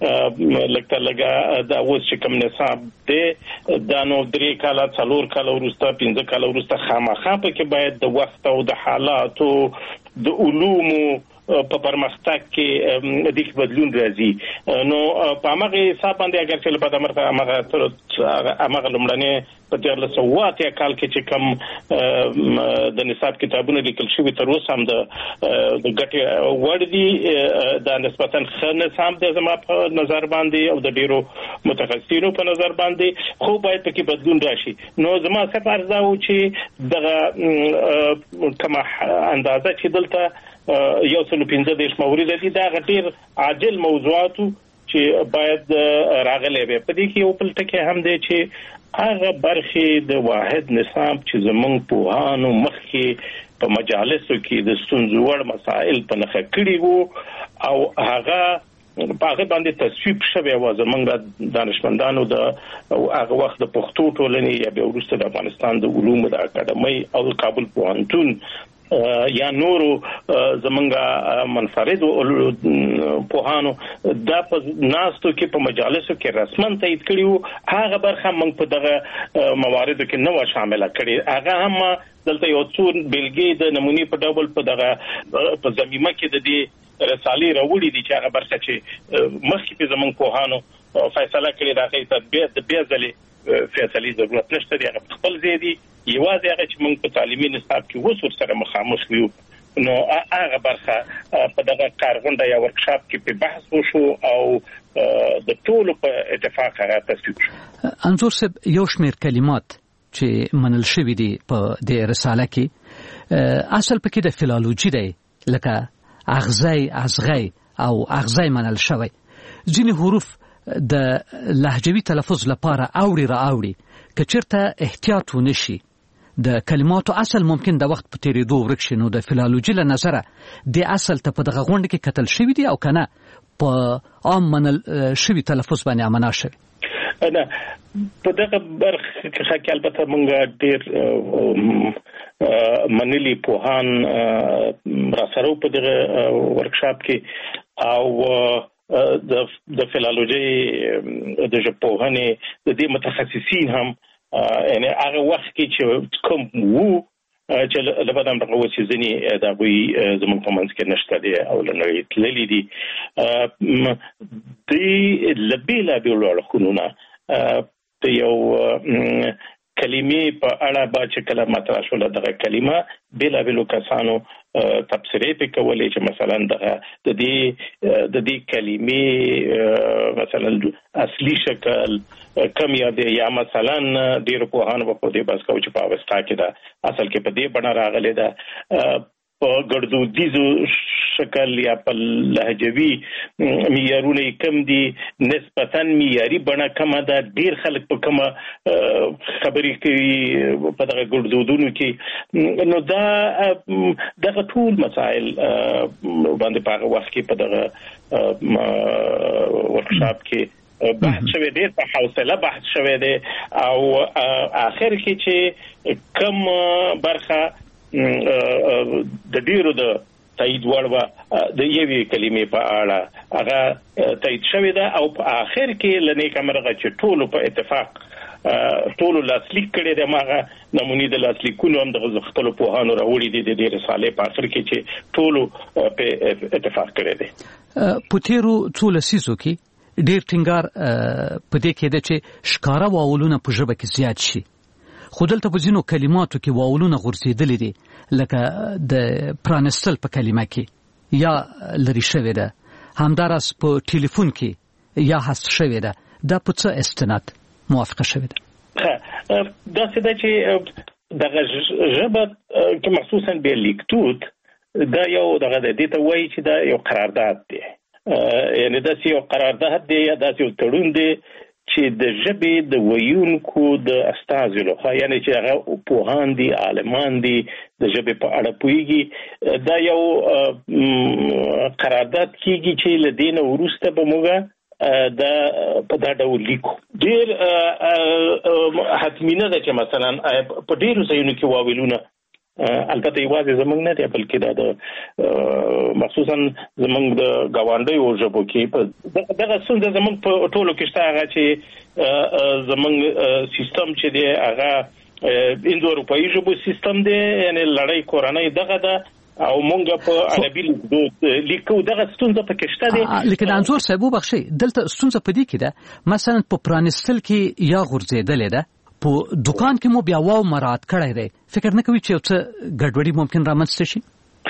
لکه دا اوس چې کوم نصاب دی دا نو 3 کاله 4 کاله وروسته 15 کاله وروسته خامخا پکې باید د وخت او د حالاتو د علومو په پرمختګ کې د بدلون راځي. نو په هغه حساب باندې اگر چې په هغه لمړنه په 2008 کال کې چې کوم د نصاب کتابونه لیکل شوی تر اوسه هم د ګټې وړ دي، دا نسبتاً ښه نصاب دی زما په نظر باندې او د ډیرو متخصصینو په نظر باندې، خو باید پکې بدلون راشي. نو زما څه فرض دا و چې دغه کومه اندازه چې دلته 115 مورد دي دا غټیر عاجل موضوعاتو چې باید راغلي وي. په دې کې یو بل ټکی هم دی چې هغه برخې د واحد نصاب چې زمونږ پوهانو مخکې په مجالسو کې د ستونزو وړ مسائل په نښه کړي وو او هغه په هغه باندې تصویب شوی و زمونږ دانشمندانو د هغه وخت د پښتو ټولنې یا بیا وروسته د افغانستان د علومو د اکاډمۍ او کابل پوهنتون یا نورو زمونږه منفرد پوهانو دا په ناستو کې په مجالسو کې رسمن تایید کړي وو. هغه برخه موږ په دغه مواردو کې نه و شامل کړي. هغه هم دلته یو څو بیلګې د نمونې په ډول په دغه په زمینه کې د دې رسالې راوړي دي چې هغه برخه چې مخکې په زمونږ پوهانو فیصله کړې راغی ته بیا ځلې فیصلې ضرورت نشته دی. هغه خپل ځای دی، یوازې هغه چې موږ په تعلیمي نصاب کې اوس ورسره مخامخ یو. نو هغه برخه په دغه کارغونډه یا ورکشاپ کې په بحث وشو او د ټولو په اتفاق هغه تصویب شو. انظور صاحب، یو شمېر کلمات چې منل شوي دي په دې رساله کې اصل پکې د فلالوجي دی، لکه اغزی، ازغی او اغزی منل شوی. ځینې حروف د لهجوي تلفظ لپاره اوړي که چېرته احتیاط ونشي د کلماتو اصل ممکن د وخت په تیریدو ورک شي. نو د فلالوجي له نظره د اصل ته په دغه غونډه کې کتل شوي دي او کنه په عام منل شوي تلفظ باندې امنا شوي؟ نه، په دغه برخه کې البته موږ ډېر منلي پوهان راسره په دغه ورکشاپ کې او د فلالوجي د ژبپوهنې د دې متخصصین هم یعنی هغه وخت کې چې کوم وو چې لبدان دغه وڅ ځنی دا وی زموږ په منځ کې نشته دي او لنړی تللی دي. د لبیلا بیلول خونونه ته یو کلمې په اړه با چې کله مطرح شول دغه کلمه بلا بلو کسانو تفسیرې په کولې چې مثلا د دې کلمې مثلا اصلي شکل کم یا دی یا مثلا ډیر په هانو په دې بس کو چې په اوستا کې دا اصل کې په دې بڼه راغلي دا په ګردودیزو شکل یا په لهجوي معیارونه کم دي نسبتاً معیاري بڼه کم ده. ډیر خلک په کومه خبرې کوي په دغه ګردودونو کې. نو دغه ټول مسائل باندې په هغه وخت کې په دغه ورکشاپ کې بحث شوی دی، په حوصله بحث شوی دی او آخر کې چې کم برخه د ډیرو د تایید وړ د یوې کلمې په اړه هغه تایید شوی ده او په اخر کې لنیک امرغه چې ټول په اتفاق ټول لاسلیک کړي د ماغه نمونې د لاسلیکونو هم د خپل پوهانو راوړي دي د رسالې په اخر کې چې ټول په اتفاق کړي دي. په تیرو څو لسیزو کې ډېر ټینګار په دې کې ده چې ښکارا واولونه په ژبه کې زیات شي، خو دلته په ځینو کلماتو کې واولونه غورځېدلي دي، لکه د پرانستل په کلمه کې یا لري شوې ده، همداراز په ټلیفون کې یا حذف شوې ده. دا په څه استناد موافقه شوې ده؟ دا څه ده چې دغه ژبه کې مخصوصا به لیکدود دا یو دغه د دې ته وایي چې دا یو قرارداد دی، یعنی دا یو قرارداد دی یا دا یو تړون دی چې د ژبې د ویونکو د استازو لخوا، یعنی چې هغه پوهان دي، عالمان دي، د ژبې په اړه پوهیږي، دا یو قرارداد کیږي چې له دې نه وروسته به موږ دا په دا ډول لیکو. ډېر حتمینه ده چې مثلا په ډېرو ځایونو کې واولونه البته یوازې زمونږ نه دی بلکې دا د مخصوصا زمونږ د ګاونډیو ژبو کې دغه څنګه زمونږ په ټولو کې شته هغه چې زمونږ سیستم چې دی هغه اندو اروپایي ژبو سیستم دی، یعنی لړۍ کورنۍ دغه ده او مونږ په عربي لیکو دغه ستونزه پکې شته دي. لیکن انزور صاحب وبخښي، دلته ستونزه په دې کې ده مثلا په پرانستل کې یا غورځېدلې ده، په دکان کې مو بیا واو مراعات کړی دی، فکر نه کوي چې یو څه ګډوډي ممکن رامنځته شي؟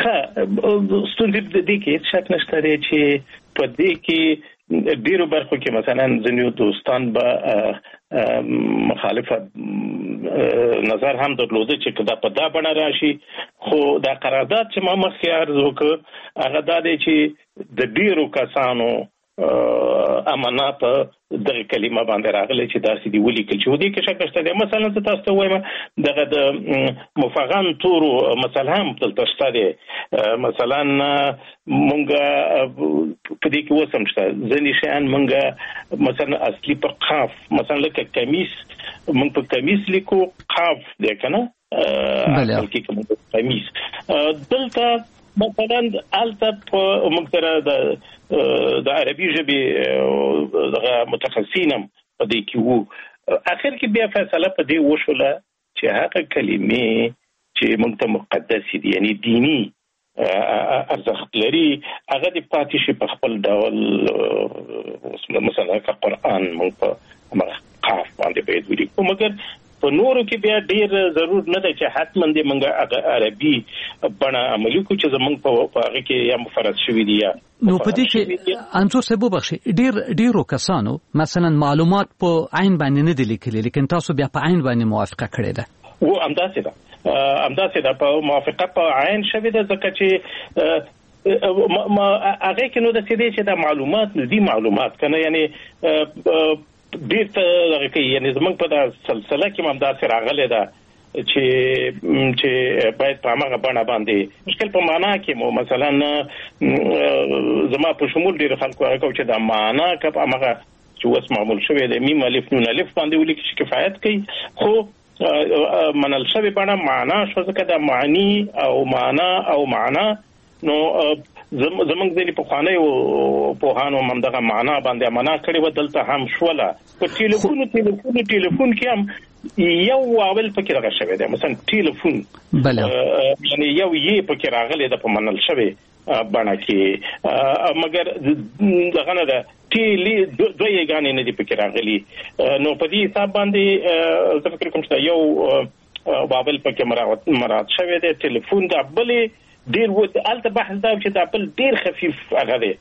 ستونزه د دې کې شک نشته دی چې په دې کې ډیرو برخو کې مثلا ځینو دوستان به مخالفه نظر هم درلوده چې دا په دا بڼه راشي، خو دا قرارداد چې ما مخکې عرض وکړ هغه دا دی چې د ډیرو کسانو امانه په دغه کلمه باندې راغلی چې داسې دی ولیکل چې ودې کې شک نشته دی. مثلا زه تاسو ته وایم دغه د مفغان تورو مثلا هم دلته شته دی، مثلا مونږ په دې کې وسم شته ځینې شیان مونږ مثلا اصلي په قاف، مثلا لکه کمیس مونږ په کمیس لیکو قاف دی کنه اصل کې کوم کمیس دلته مثلا الته په موږ سره د عربي ژبې دغه متخصصینم په دې کې وو، اخر کې بیا فیصله په دې وشوله چې هغه کلمې چې موږ ته مقدس دي یعنی دینی ارزښت لري هغه د پاتې شي په خپل ډول، مثلا که قرآن موږ په قاف باندې باید ولیکو، مګر په نورو کې بیا ډیر ضرور نه دی چې حتما دې موږ عربي بڼه عملي کو چې زموږ په هغه کې یا مفرد شوي دي یا نو په دې کې انزور صاحب وبخښي ډیرو کسانو مثلا معلومات په عین باندې نه دي لیکلي، لیکن تاسو بیا په عین باندې موافقه کړې ده. و همداسې ده په موافقه په عین شوې ده، ځکه چې ما هغه کې نو د سیدې چې دا معلومات نه دي معلومات کنه، یعنی ډیر ته دغه کې یعنی زمونږ په دا سلسله کې هم داسې راغلی ده چې باید په هغه بڼه باندې مشکل په معنا کې مو مثلا زما په شمول ډیر خلکو هغه چې دا معنا که په هغه چې اوس معمول شوی دی میم الف نون الف باندې ولیکي چې کفایت کوي، خو منل شوی بڼه معنا شو، ځکه دا معنی او معنا او معنا نو زمونږ ځینې پخوانیو پوهانو هم دغه معنا باندې معنا کړې وه، دلته هم شوله. په ټلیفون کې هم یو واول پکې دغه شوی دی، مثلا ټلیفون یعنی یو یې پکې راغلی ده په منل شوی بڼه کې، مګر دغه نه ده دوه یګانې نه دي پکې راغلي. نو په دې حساب باندې زه فکر کوم چې یو واول پکې مراعات شوی دی، ټلیفون د بلې ډیر الته بحث دا چې د خپل ډیر خفیف هغه دی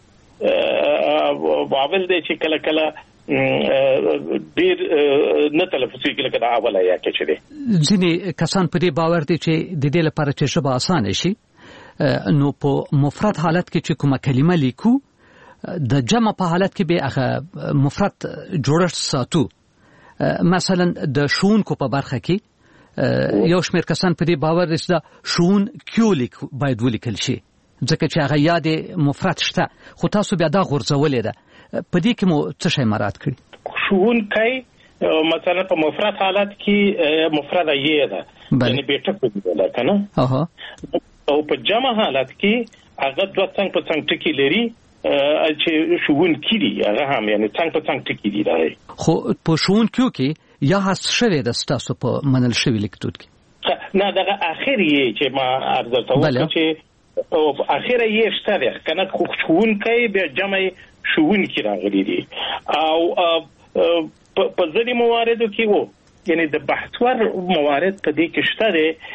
واول دی چې کله کله ډیر نه تلفظ کله کله اوله یا کې چي ځینې کسان په دې باور دي چې د دې لپاره چې ژبه اسانه شي نو په مفرد حالت کې چې کومه کلمه لیکو د جمع په حالت کې به هغه مفرد جوړښت ساتو. مثلا د شونکو په برخه کې یو شمېر کسان په دې باور دي چې شون کیولیک باید ولیکل شي ځکه چې هغه یاد مفرد شته، خو تاسو بیا دا غورځولې ده، په دې کې مو څه شی مراعات کړي؟ شون کوي مثلا په مفرد حالت کې مفرد یې ده یعنی بیٹه په ده کنه، او په جمع حالت کې هغه دوه څنګه په څنګه ټکی لري چې شوون کړي هغه هم یعنی څنګه په څنګه ټکی دي راځي خو په شوون کې یا هڅه شوه د ستاسو په منل شوی لیکدود کې نه دغه اخر یې چې ما عرض کوم چې او اخر یې شته کنه خو شوون کوي به جمع شوون کې راغلي دي او په ځینې مواردو کې وو یعنی د بحثور موارد په دې کې شته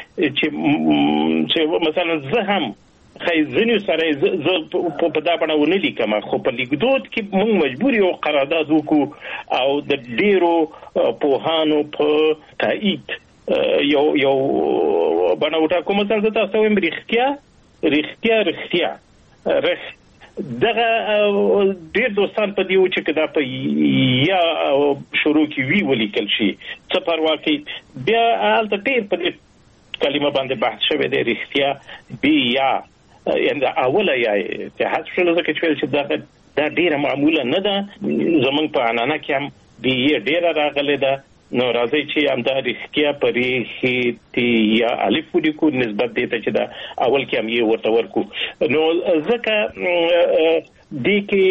چې مثلا زه هم خیزنی سره په دا باندې ونلی کما خو په لیکدود کې موږ مجبور یو قرارداد وکړو او د ډیرو پوهانو په تایید یو باندې وټا کوم څه تاسو هم رښتیا دغه ډیر دوستان په دیو چې کدا په یا شروع کې وی ولیکل شي څه پروا کوي بیا البته ډیر په کلمه باندې بحث شوی دی رښتیا بیا یعنی اوله یې ته حذف شول چې دا ډیره معموله نه ده زمونږ په عنانه کې هم بیا ډیره راغله ده نو راځي چې هم دا رښتیا پرې تی یا الف ولیکو نسبت دې ته چې دا اول کې هم یې ورته ورکو نو ځکه دې کې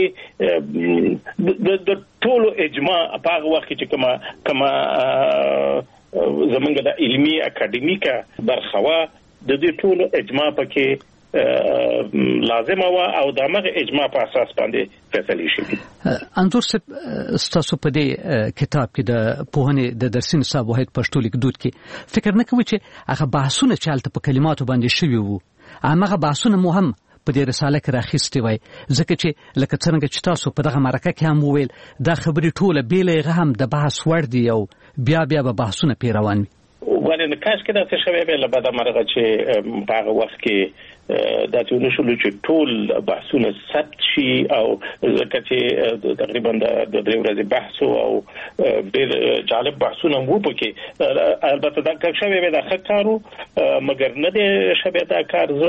د ټولو اجماع په هغه وخت کې کما زمونږ د علمي اکاډمیکا برخوا د دې ټولو اجماع پکې لازم او د هغه اجماع په اساس باندې فیصله شي انظر ستاسو په دې کتاب کې د پوهنې د درسي نصاب واحد پښتو لیکدود کې فکر نه کوي چې هغه بحثونه چالت په کلماتو باندې شوي وو هغه بحثونه مهم په دې رساله کې راخېستې وای ځکه چې لکه څنګه چې تاسو په دغه مرکه کې هم وویل دا خبرې ټوله بیلې هم د بحث وړ دي او بیا به بحثونه پیروان وي ولې کاش کې دا څه شوی به لبدا مرغه چې په هغه وخت کې دا چې نشول چې ټول بحثونه ثبت شي او ځکه چې تقریبا د درې ورځې بحث او ډېر جالب بحثونه وو پکې البته دا کار شوی به دا ښکارو مګر نه دی شوی دا کار زه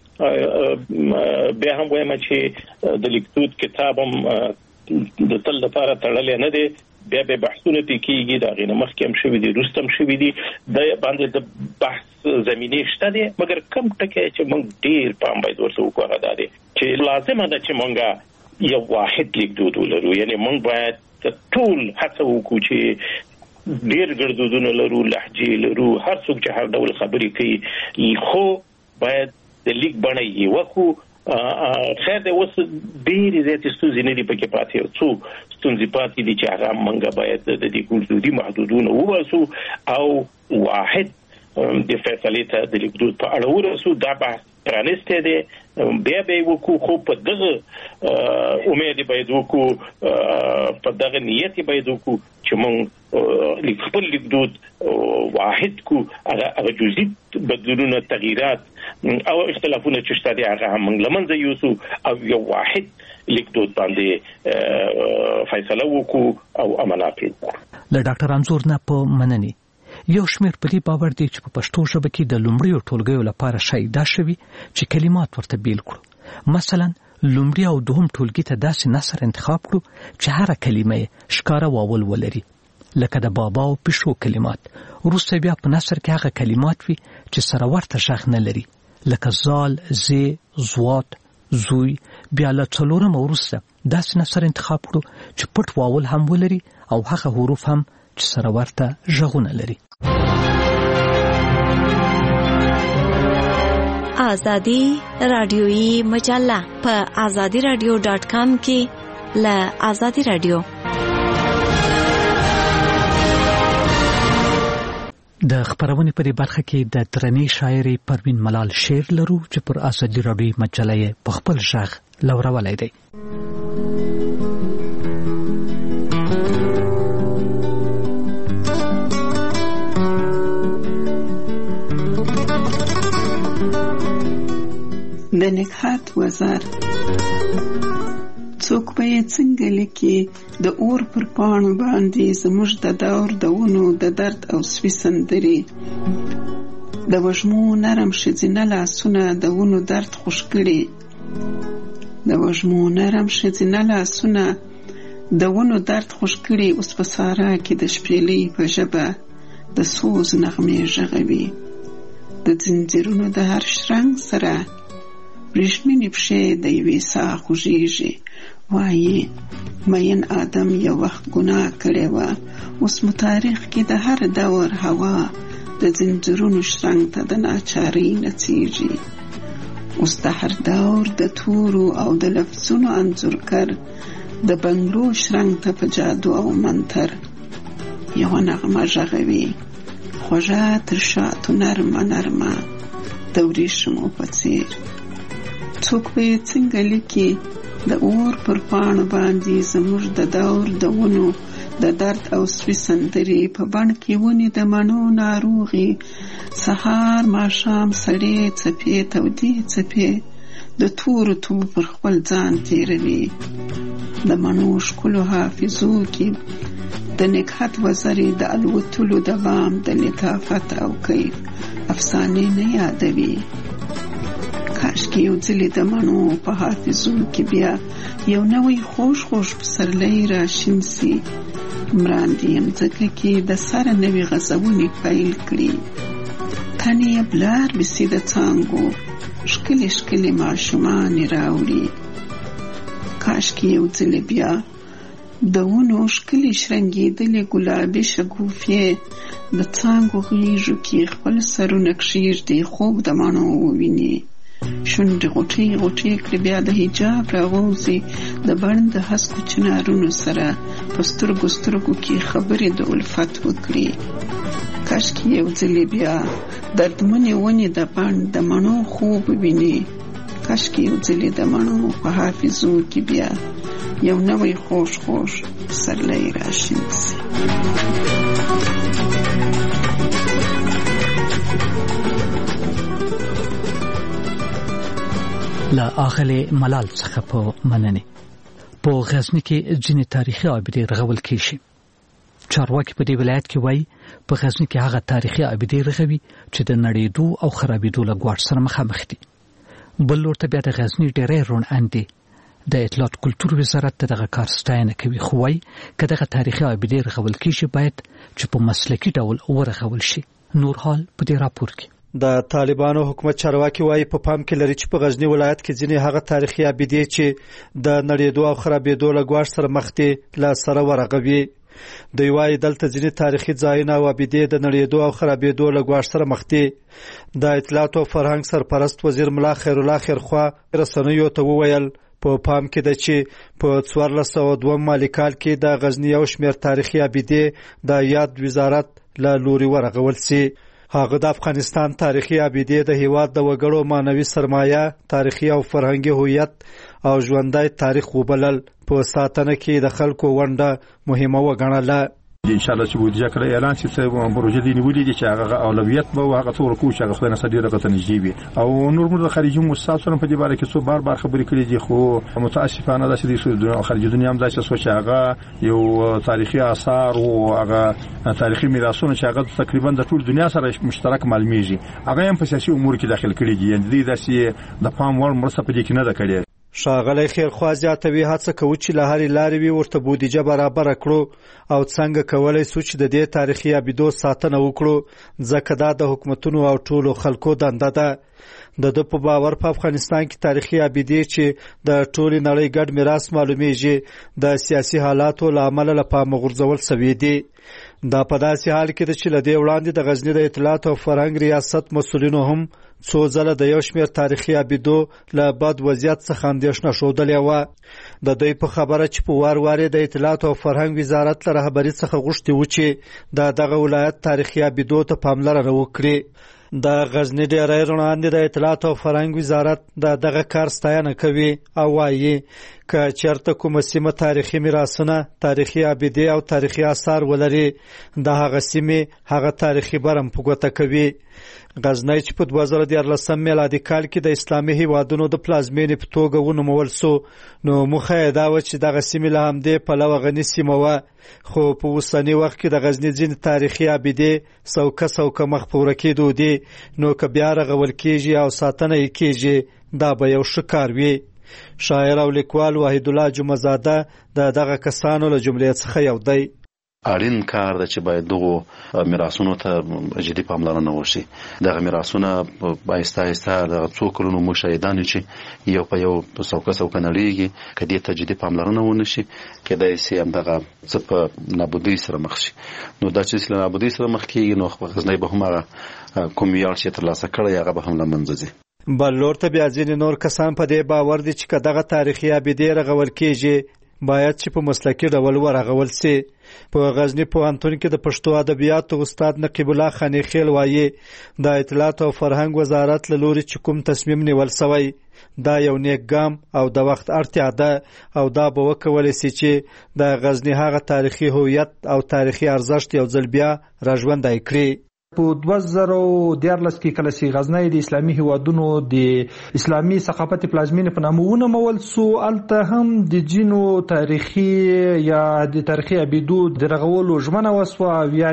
به هم وایم چې د لیکدود کتابم د تل لپاره تړلې نه دی بیا به بحثونه کیږي دا غینه مخکې هم شوی دي روستم شوی دي د باندې د بحث زمینه شته دي مګر کم ټکی چې موږ ډیر پام باید ورته وکړو دا دي چې لازمه ده چې موږ یو واحد لیکدود ولرو یعنی موږ باید ټول هڅه وکړو چې ډیر ګړدودونه لرو لهجې لرو هر څوک چې هر ډول خبرې کوي خو باید د لیک باندې یو وکړو خیر د اوس ډېری زیاتې ستونزې نه دي پکې پاتې څو ستونزې پاتې دي چې هغه موږ باید د دې ګړدودي محدودونه وباسو او واحد د فیصلې ته د لیکدود په اړه ورسو دا بحث پرانسته دي بیا به وکړو خو په دغه امید باید وکړو په دغه نیت باید وکړو چې موږ خپل لیکدود واحد کو هغه جزئي بدلونونه تغییرات او اختلافونه چې شته دي هغه هم لمنځه یوسو او یو واحد لیکدود باندې فیصله وکړو او عملیات وکړو له ډاکټر انزور نه په منني یو شمېر په دې باور دی چې په پښتو ژبه کې د لومړیو ټولګیو لپاره شایده شوي چې کلمات ورته بیل کړو مثلا لومړی او دوهم ټولګي ته داسې نثر انتخاب کړو چې هر کلمه ښکاره واول ولري لکه د بابا او پښو کلمات وروسته بیا په نثر کې هغه کلمات وي چې سره ورته شخ نه لري لکه زال زی زوات زوی بیا له څلورم وروسته داسې نثر انتخاب کړو چې پټ واول هم ولري او هغه حروف هم چې سره ورته ژغونه لري آزادی رادیویی مجله په azadiradio.com کې ل آزادی رادیو د خبرونې په برخه کې د درنې شاعري پروین ملال شعر لرو چې پر آزادی رادیویی مجله په خپل ژغ لورولای دی د نکهت وزر څوک به یې څنګه لیکي د اور پر پاڼو باندې زموږ د دور د ونو د درد او سوي سندرې د وږمو نرم ښځینه لاسونه د ونو درد خوږ کړي د وږمو نرم ښځینه لاسونه د ونو درد خوږ کړي اوس په سارا کې د شپېلۍ په ژبه د سوز نغمې ږغوي د ځنځیرونو د هر شرنګ سره وریښمینې پښې د یوې ساه خوږیږي. وایي مین آدم یو وخت ګناه کړې وه، اوس مو تاریخ کې د هر دور هوا د زنځیرونو شرنګ ته د ناچارۍ نڅیږي. اوس د هر دور د تورو او د لفظونو انځورګر د بنګلو شرنګ ته په جادو او منتر یوه نغمه غږوي، خوږه تر شاتو نرمه نرمه د وریښمو په څیر. څوک به یې څنګه لیکي د اور پر پاڼو باندې زموږ د دور د ونو د درد او سوي سندرې په بڼ کې ونې د مڼو ناروغي، سهار ماښام سړې څپې تودې څپې د تورو توبو پر خپل ځان تیروي. د مڼو ښکلو حافظو کې د نګهت وزرې د الوتلو دوام د لطافت او کیف افسانې نه یادوي. کاشکې یو ځلې د مڼو په حافظو کې بیا یو نوی خوږ خوږ پسرلی راشین سي. مراندې یم ځکه کې د سره نوې غزونې پیل کړي. تنې یې بلار بسي د څانګو ښکلې ښکلې ماشومانې راوړي. کاشکې یو ځلې بیا د ونو ښکلې شرنګېدلې ګلابي شګوفې د څانګو غیږو کې خپل سرونه کښېږدي، خوب د مڼو وویني. شونډې غوټې غوټې کړي، بیا د حجاب راووځي، د بڼ د هسکو چنارونو سره په سترګو سترګو کې خبرې د الفت وکړي. کاشکې یو ځلې بیا دردمنې ونې د بڼ د مڼو خوب ویني. کاشکې یو ځلې د مڼو په حافظو کې بیا یو نوی خوږ خوږ پسرلی راشین سي. له آغلې ملال څخه په مننې. په غزني کې ځینې تاریخي آبدې رغول کېږي. چارواکي په دې ولایت کې وایي په غزني کې هغه تاریخي آبدې رغوي چې د نړېدو او خرابېدو له ګواښ سره مخامخ دي. بل لور ته بیا د غزني ډېری روڼ اندي د اطلاعات کلتور وزارت دغه کار ستاینه کوي، خو وایي که دغه تاریخي آبدې رغول کېږي باید چې په مسلکي ډول ورغول شي. نور حال په دې راپور کې. د طالبانو حکومت چارواکي وایي په پام کې لري چې په غزني ولایت کې ځینې هغه تاریخي آبدې چې د نړېدو او خرابېدو له ګواښ سره مخ دي له سره ورغوي. دوی وایي دلته ځینې تاریخي ځایونه او آبدې د نړېدو او خرابېدو له ګواښ سره مخ دي. د اطلاعات او فرهنګ سرپرست وزیر ملا خیرالله خیرخوا رسنیو ته وویل په پام کې ده چې په 1402 مالي کال کې د غزني یو شمېر تاریخي آبدې د یاد وزارت له لوري ورغول سي. هغه د افغانستان تاریخي آبدې د هیواد د وګړو مانوي سرمایه، تاریخي او فرهنګي هویت او ژوندی تاریخ وبلل. په ساتنه کې د خلکو ونډه مهمه وګڼله. ان شاء الله چې بودیجه کړه اعلان شي چې پروژه دی نیولې دي چې هغه اولویت به هغه څور کو چې هغه خدای نصدې رغته نږدې وي. او نور مرده خارجي مؤسساتو په دې باره کې څو بار خبرې کړې دي، خو متاسفانه دا چې د خارجي دنیا هم دا چې سوچ هغه یو تاریخي آثار او هغه تاریخي میراثونه چې هغه تقریبا د ټول دنیا سره مشترک معلومیږي، هغه هم په سیاسي امور کې داخل کړي دي. یعنی د داسې د پام وړ مرسته په دې کې نه ده کړې. ښاغلی خیرخوا زیاتوي هڅه کوو چې له هرې لارې وي ورته بودیجه برابره کړو او څنګه کولی سو چې د دې تاریخي آبدو ساتنه وکړو، ځکه دا د حکومتونو او ټولو خلکو دنده ده. د ده په باور په افغانستان کې تاریخي آبدې چې د ټولې نړۍ ګډ میراث معلومیږي د سیاسي حالاتو له امله له پامه غورځول سوي دي. دا په داسې حال کې ده چې له دې وړاندې د غزني د اطلاعات او فرهنګ ریاست مسؤلینو هم څو ځله د یو شمېر تاریخي آبدو له بد وضعیت څخه اندېښنه ښودلې وه. د دوی په خبره چې په وار وار د اطلاعات او فرهنګ وزارت له رهبرۍ څخه غوښتي و چې دغه ولایت تاریخي آبدو ته پاملرنه وکړي. د غزني ډېری روڼاندې د اطلاعات او فرهنګ وزارت دغه کار ستاینه کوي او وایي که چېرته کومه سیمه تاریخي میراثونه، تاریخي آبدې او تاریخي آثار ولري، د هغه سیمې هغه تاریخي برم په ګوته کوي. غزنی چې په 2014 میلادي کال کې د اسلامي هیوادونو د پلازمینې په توګه ونومول سو، نو موخه یې دا وه چې دغه سیمې له همدې پلوه غني سیمه وه. خو په اوسني وخت کې د غزني ځینې تاریخي آبدې څوکه مخ په ورکېدو دي، نو که بیا رغول کېږي او ساتنه یې کېږي دا به یو ښه کار وي. شاعر او لیکوال وحید الله جمعه زاده د دغه کسانو له جملې څخه یو دی. اړین کار ده چې باید دغه میراثونو ته جدي پاملرنه وشي. دغه میراثونه آهسته آهسته د څو کلونو موږ شاهدان چې یو په یو څوکه نړیږي. که دې ته جدي پاملرنه ونه شي کېدای شي همدغه څه په نابودۍ سره مخ شي. نو دا چې له نابودۍ سره مخ کېږي نو غزنی به هم هغه کوم ویاړ چې ترلاسه کړی هغه به هم له منځه ځي. بل لور ته بیا ځینې نور کسان په دې باور دي چې که دغه تاریخي ابیدې رغول کېږي باید چې په مسلکي ډول ورغول سي. په غزنی پوهنتون کې د پښتو ادبیاتو استاد نقیب الله خانیخیل وایي د اطلاعات او فرهنګ وزارت له لوري چې کوم تصمیم نیول شوی دا یو نیک ګام او د وخت اړتیا ده او دا به وکولی سي چې د غزنی هغه تاریخي هویت او تاریخي ارزښت یو ځل بیا راژوندی کړي. په 2014 کې کله چې غزنی د اسلامي هیوادونو د اسلامي ثقافت پلازمینې په نامه ونومول سو الته هم د جینو تاریخي یا د تاریخي ابیدو د رغولو ژمنه وسوه بیا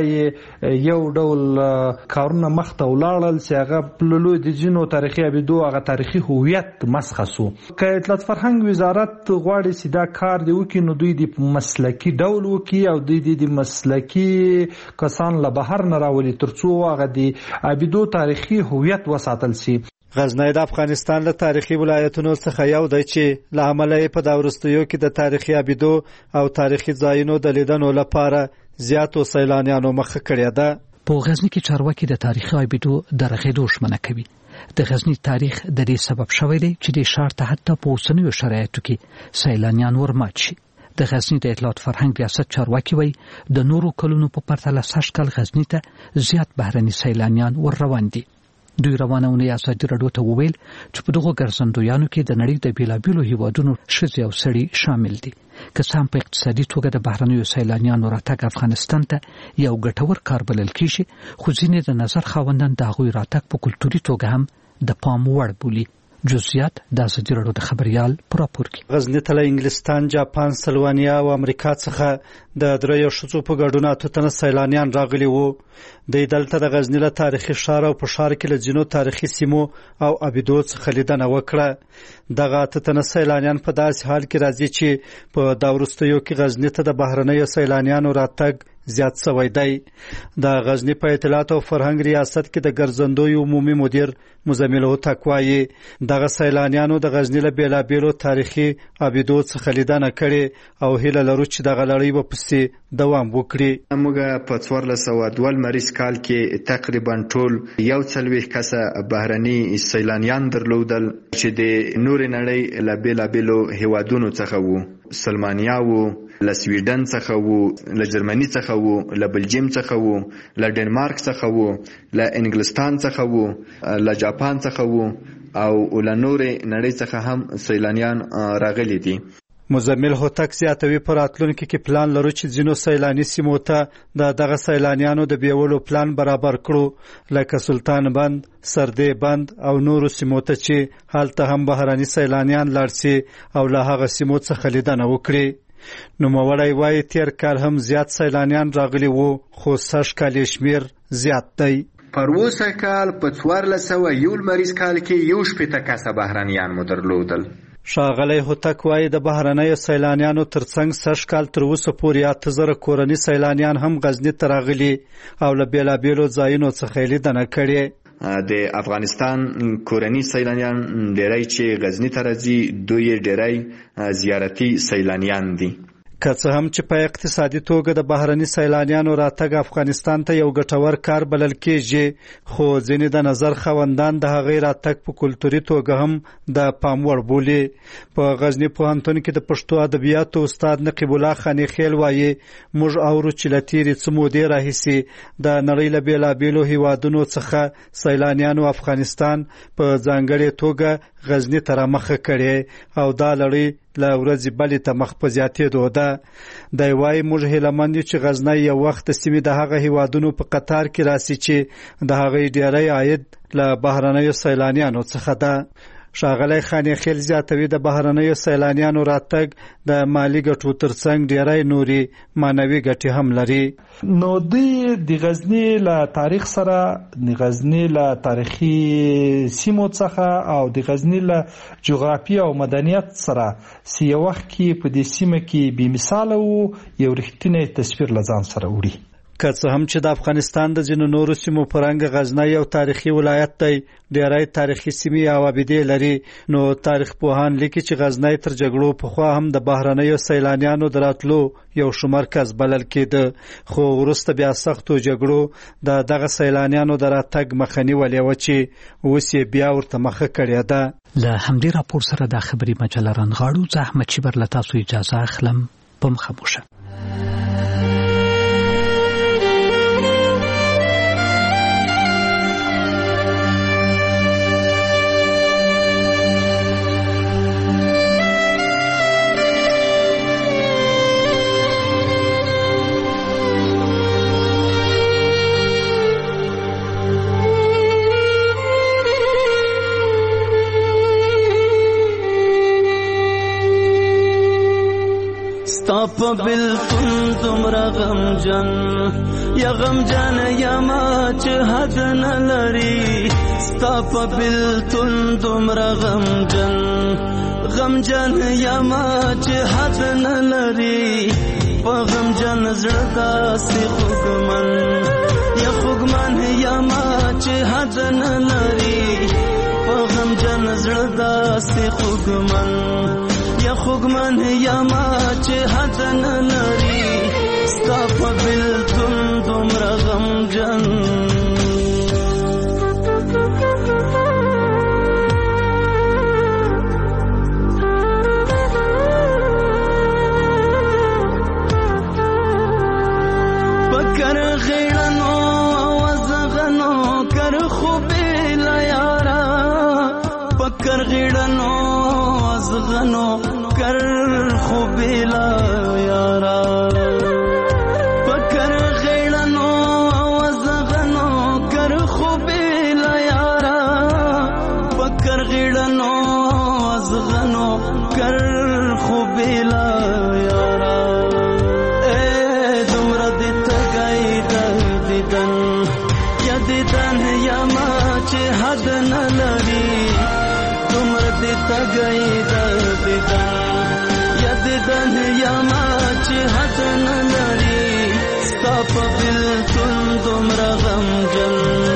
یو ډول کارونه مخته ولاړل چې هغه پللو د جینو تاریخي ابیدو هغه تاریخي هویت مسخه سو. که اطلاعات فرهنګ وزارت غواړي چې دا کار دی وکړي نو دوی د مسلکي ډول وکړي او دوی د مسلکي کسان له بهر نه راولي ترڅو هغه د ابیدو تاریخي هویت وساتل شي. غزنی د افغانستان له تاریخي ولایتونو څخه یو دی چې له امله یې په دا وروستیو کې د تاریخي ابیدو او تاریخي ځایونو د لیدنو لپاره زیاتو سیلانیانو مخه کړې ده. په غزنی کې چارواکي د تاریخي ابیدو د رغېدو ژمنه کوي. د غزنی تاریخ د دې سبب شوی دی چې د ښار ته حتی په اوسنیو شرایطو کې سیلانیان ورمات شي. د غزنی د اطلاعات فرهنګ ریاست چارواکي وایي د نورو کلونو په پرتله سږ کال غزنی ته زیات بهرني سیلانیان ور روان دي. دوی روانه ونې ازادي راډیو ته وویل چې په دغو ګرځندویانو کې د نړۍ د بیلابیلو هیوادونو ښځې او سړي شامل دي. که څه هم په اقتصادي توګه د بهرنیو سیلانیانو راتګ افغانستان ته یو ګټور کار بلل کېږي خو ځینې د نظر خاوندان د هغوی راتګ په کلتوري توګه هم د پام وړ بولي. جزئیات د ازادي راډیو د خبريال پر راپور کې. غزنی ته له انګلستان، جاپان، سلوانیا او امریکا څخه د دریو ښځو په ګډون اته تنه سیلانیان راغلي وو. د دلته د غزنی له تاریخي ښار او په ښار کې له ځینو تاریخي سیمو او ابیدو څخه لیدنه وکړه. دغه اته تنه سیلانیان په داسې حال کې راځي چې په دا وروستیو کې غزنی ته د بهرنیو سیلانیانو راتګ زیات شوی دی. د غزنی په اطلاعات او فرهنګ ریاست کې د ګرځندوی عمومي مدیر مزمل هوتک وایي دغه سیلانیانو د غزنی له بیلابیلو تاریخي ابیدو څخه لیدنه کړې او هیله لرو چې دغه لړۍ به پسې دوام وکړي. موږ په 1402 مریض کال کې تقریبا ټول 140 کسه بهرني سیلانیان درلودل چې د نور نړۍ له بیلابیلو هیوادونو څخه وو. سلمانیا وو، له سویډن څخه وو، له جرمني څخه وو، له بلجیم څخه وو، له ډنمارک څخه وو، له انګلستان څخه وو، له جاپان څخه وو او له نور نړۍ څخه هم سیلانیان راغلي دي. مزمل هوتک زیاتوي په راتلونکي کې پلان لرو چې ځینو سیلاني سیمو ته دغه سیلانیانو د بیولو پلان برابر کړو لکه سلطان بند، سردی بند او نورو سیمو ته چې هلته هم بهرني سیلانیان لاړ شي او له هغه سیمو څخه لیدنه وکړي. نوموړی وایي تیر کال هم زیات سیلانیان راغلي وو خو سږ کال یې شمېر زیات دی. پر اوسه کال په 1401 مریض کال کې 1 کسه بهرنیان مو درلودل. ښاغلی هوتک وایي د بهرنیو سیلانیانو ترڅنګ سږ کال تر اوسه پورې 8000 کورني سیلانیان هم غزني ته راغلي او له بیلابیلو ځایونو څخه لیدنه کړې. د افغانستان کورني سیلانیان ډیری چې غزني ته راځي دوی ډیری زیارتي سیلانیان دي. که څه هم چې په اقتصادي توګه د بهرني سیلانیانو راتګ افغانستان ته یو ګټور کار بلل کېږي خو ځینې د نظر خاوندان د هغې راتګ په کلتوري توګه هم د پام وړ بولي. په غزني پوهنتون کې د پښتو ادبیاتو استاد نقیب الله خانیخیل وایي موږ اورو چې له تېرې څه مودې راهیسې د نړۍ له بیلابیلو هیوادونو څخه سیلانیانو افغانستان په ځانګړې توګه غزني ته رامخه کړې او دا لړۍ له ورځې بلې ته مخ په زیاتېدو ده. دی وایي موږ هیلهمند یو چې غزنی یو وخت د سیمې د هغه هیوادونو په قطار کې راسي چې د هغې ډیری عاید له بهرنیو سیلانیانو څخه ده. ښاغلی خانیخیل زیاتوي د بهرنیو سیلانیانو راتګ د مالی ګټو ترڅنګ ډیری نوري معنوي ګټې هم لري. نو دوی د غزنی له تاریخ سره د غزنی له تاریخي سیمو څخه او د غزنی له جغرافیه او مدنیت سره یو وخت کې په دې سیمه کې بې مثاله وو یو رښتینی تصویر له ځان سره وړي. که څه هم چې د افغانستان د ځینو نورو سیمو په رنګ غزنی یو تاریخي ولایت دی ډیری تاریخي سیمې او ابیدې لري نو تاریخ پوهان لیکي چې غزنی تر جګړو پخوا هم د بهرنیو سیلانیانو د راتلو یو ښه مرکز بلل کېده خو وروسته بیا سختو جګړو د دغه سیلانیانو د راتګ مخه نیولې وه چې اوس یې بیا ورته مخه کړې ده. له همدې راپور سره د خبري مجله رانغاړو. زه احمد شیبر له تاسو اجازه اخلم. په مخه ستا په بلتون دومره غمجن یا غمجن یما چې حد نه لري ستا په بلتون دومره غمجن یما چې حد نه لري په غمجن زړه داسې خوږمن یا خوږمن یما چې حد نه لري په غمجن زړه داسې خوږمن یا خوږمن یما چې حد نه لري ستا په بلتون دومره غمجن پکر غیړنو وزغنو کر خوبې لیارا پکر غیړنو وزغنو کر خوبیلا یارا پکر غیړنو وزغنو کر خوبیلا یارا پکر غیړنو وزغنو کر خوبیلا یارا اے دومره دې تګای د دیدن یا دیدن یا ما چې حد نه لري دومره دې تګای د دیدن دیدن یما چې حد نه لري ستا په بلتون دومره غمجن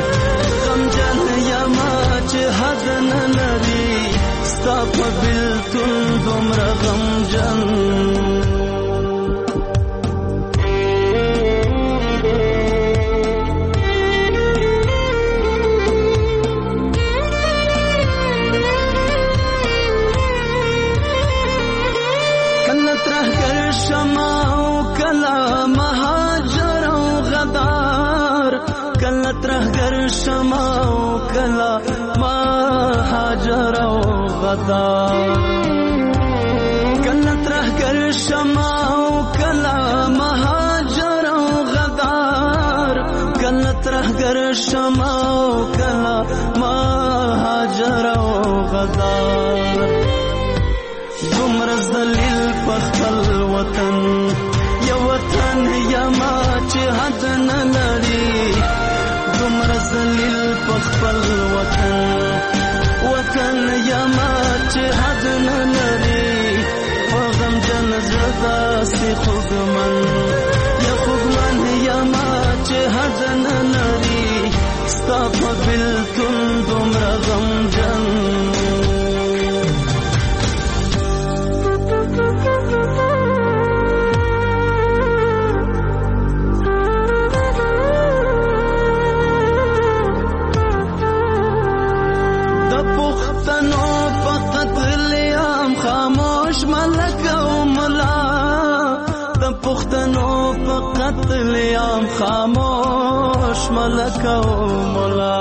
یما چې حد نه لري ستا په بلتون دومره غمجن شماو کلا مهاجر او غدار کلا ترهګر شماو کلا مهاجر او غدار کلا ترهګر شماو کلا مهاجر او غدار دومره ذلیل په خپل وطن یو وطن یما چې حد نه لري دومره ذلیل په خپل وطن یما چې حد نه لري په غمجن زړه داسې خوږمن یا خوږمن یما چې حد نه لري ستا په بلتون دومره غمجن پختنو په قتل عام خاموش ملک او مولا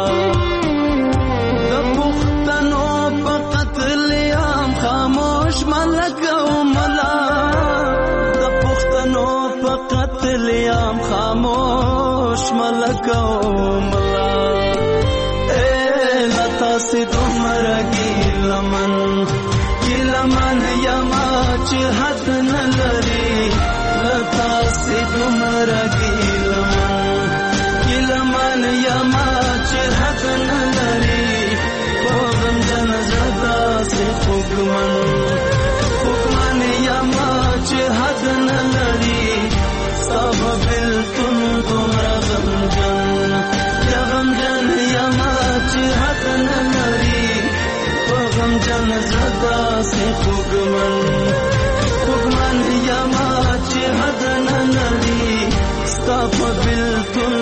د پختنو په قتل عام خاموش ملک او مولا د پختنو په قتل عام خاموش ملک او مولا اے لتا سے تمہارا گیل ګیلمن ګیلمن یما چې حد نه لري لتا سي دومره ګیلمن ګیلمن یما چې حد نه لري غم جن زړه سي خوګمن خوګمن یما چې حد نه لري سبب بلتون دومره غمجن یا غمجن یما چې حد نه لري غمجن زړه سي خوګمن خوګمن یما چې حد نه لري ستا په بلتون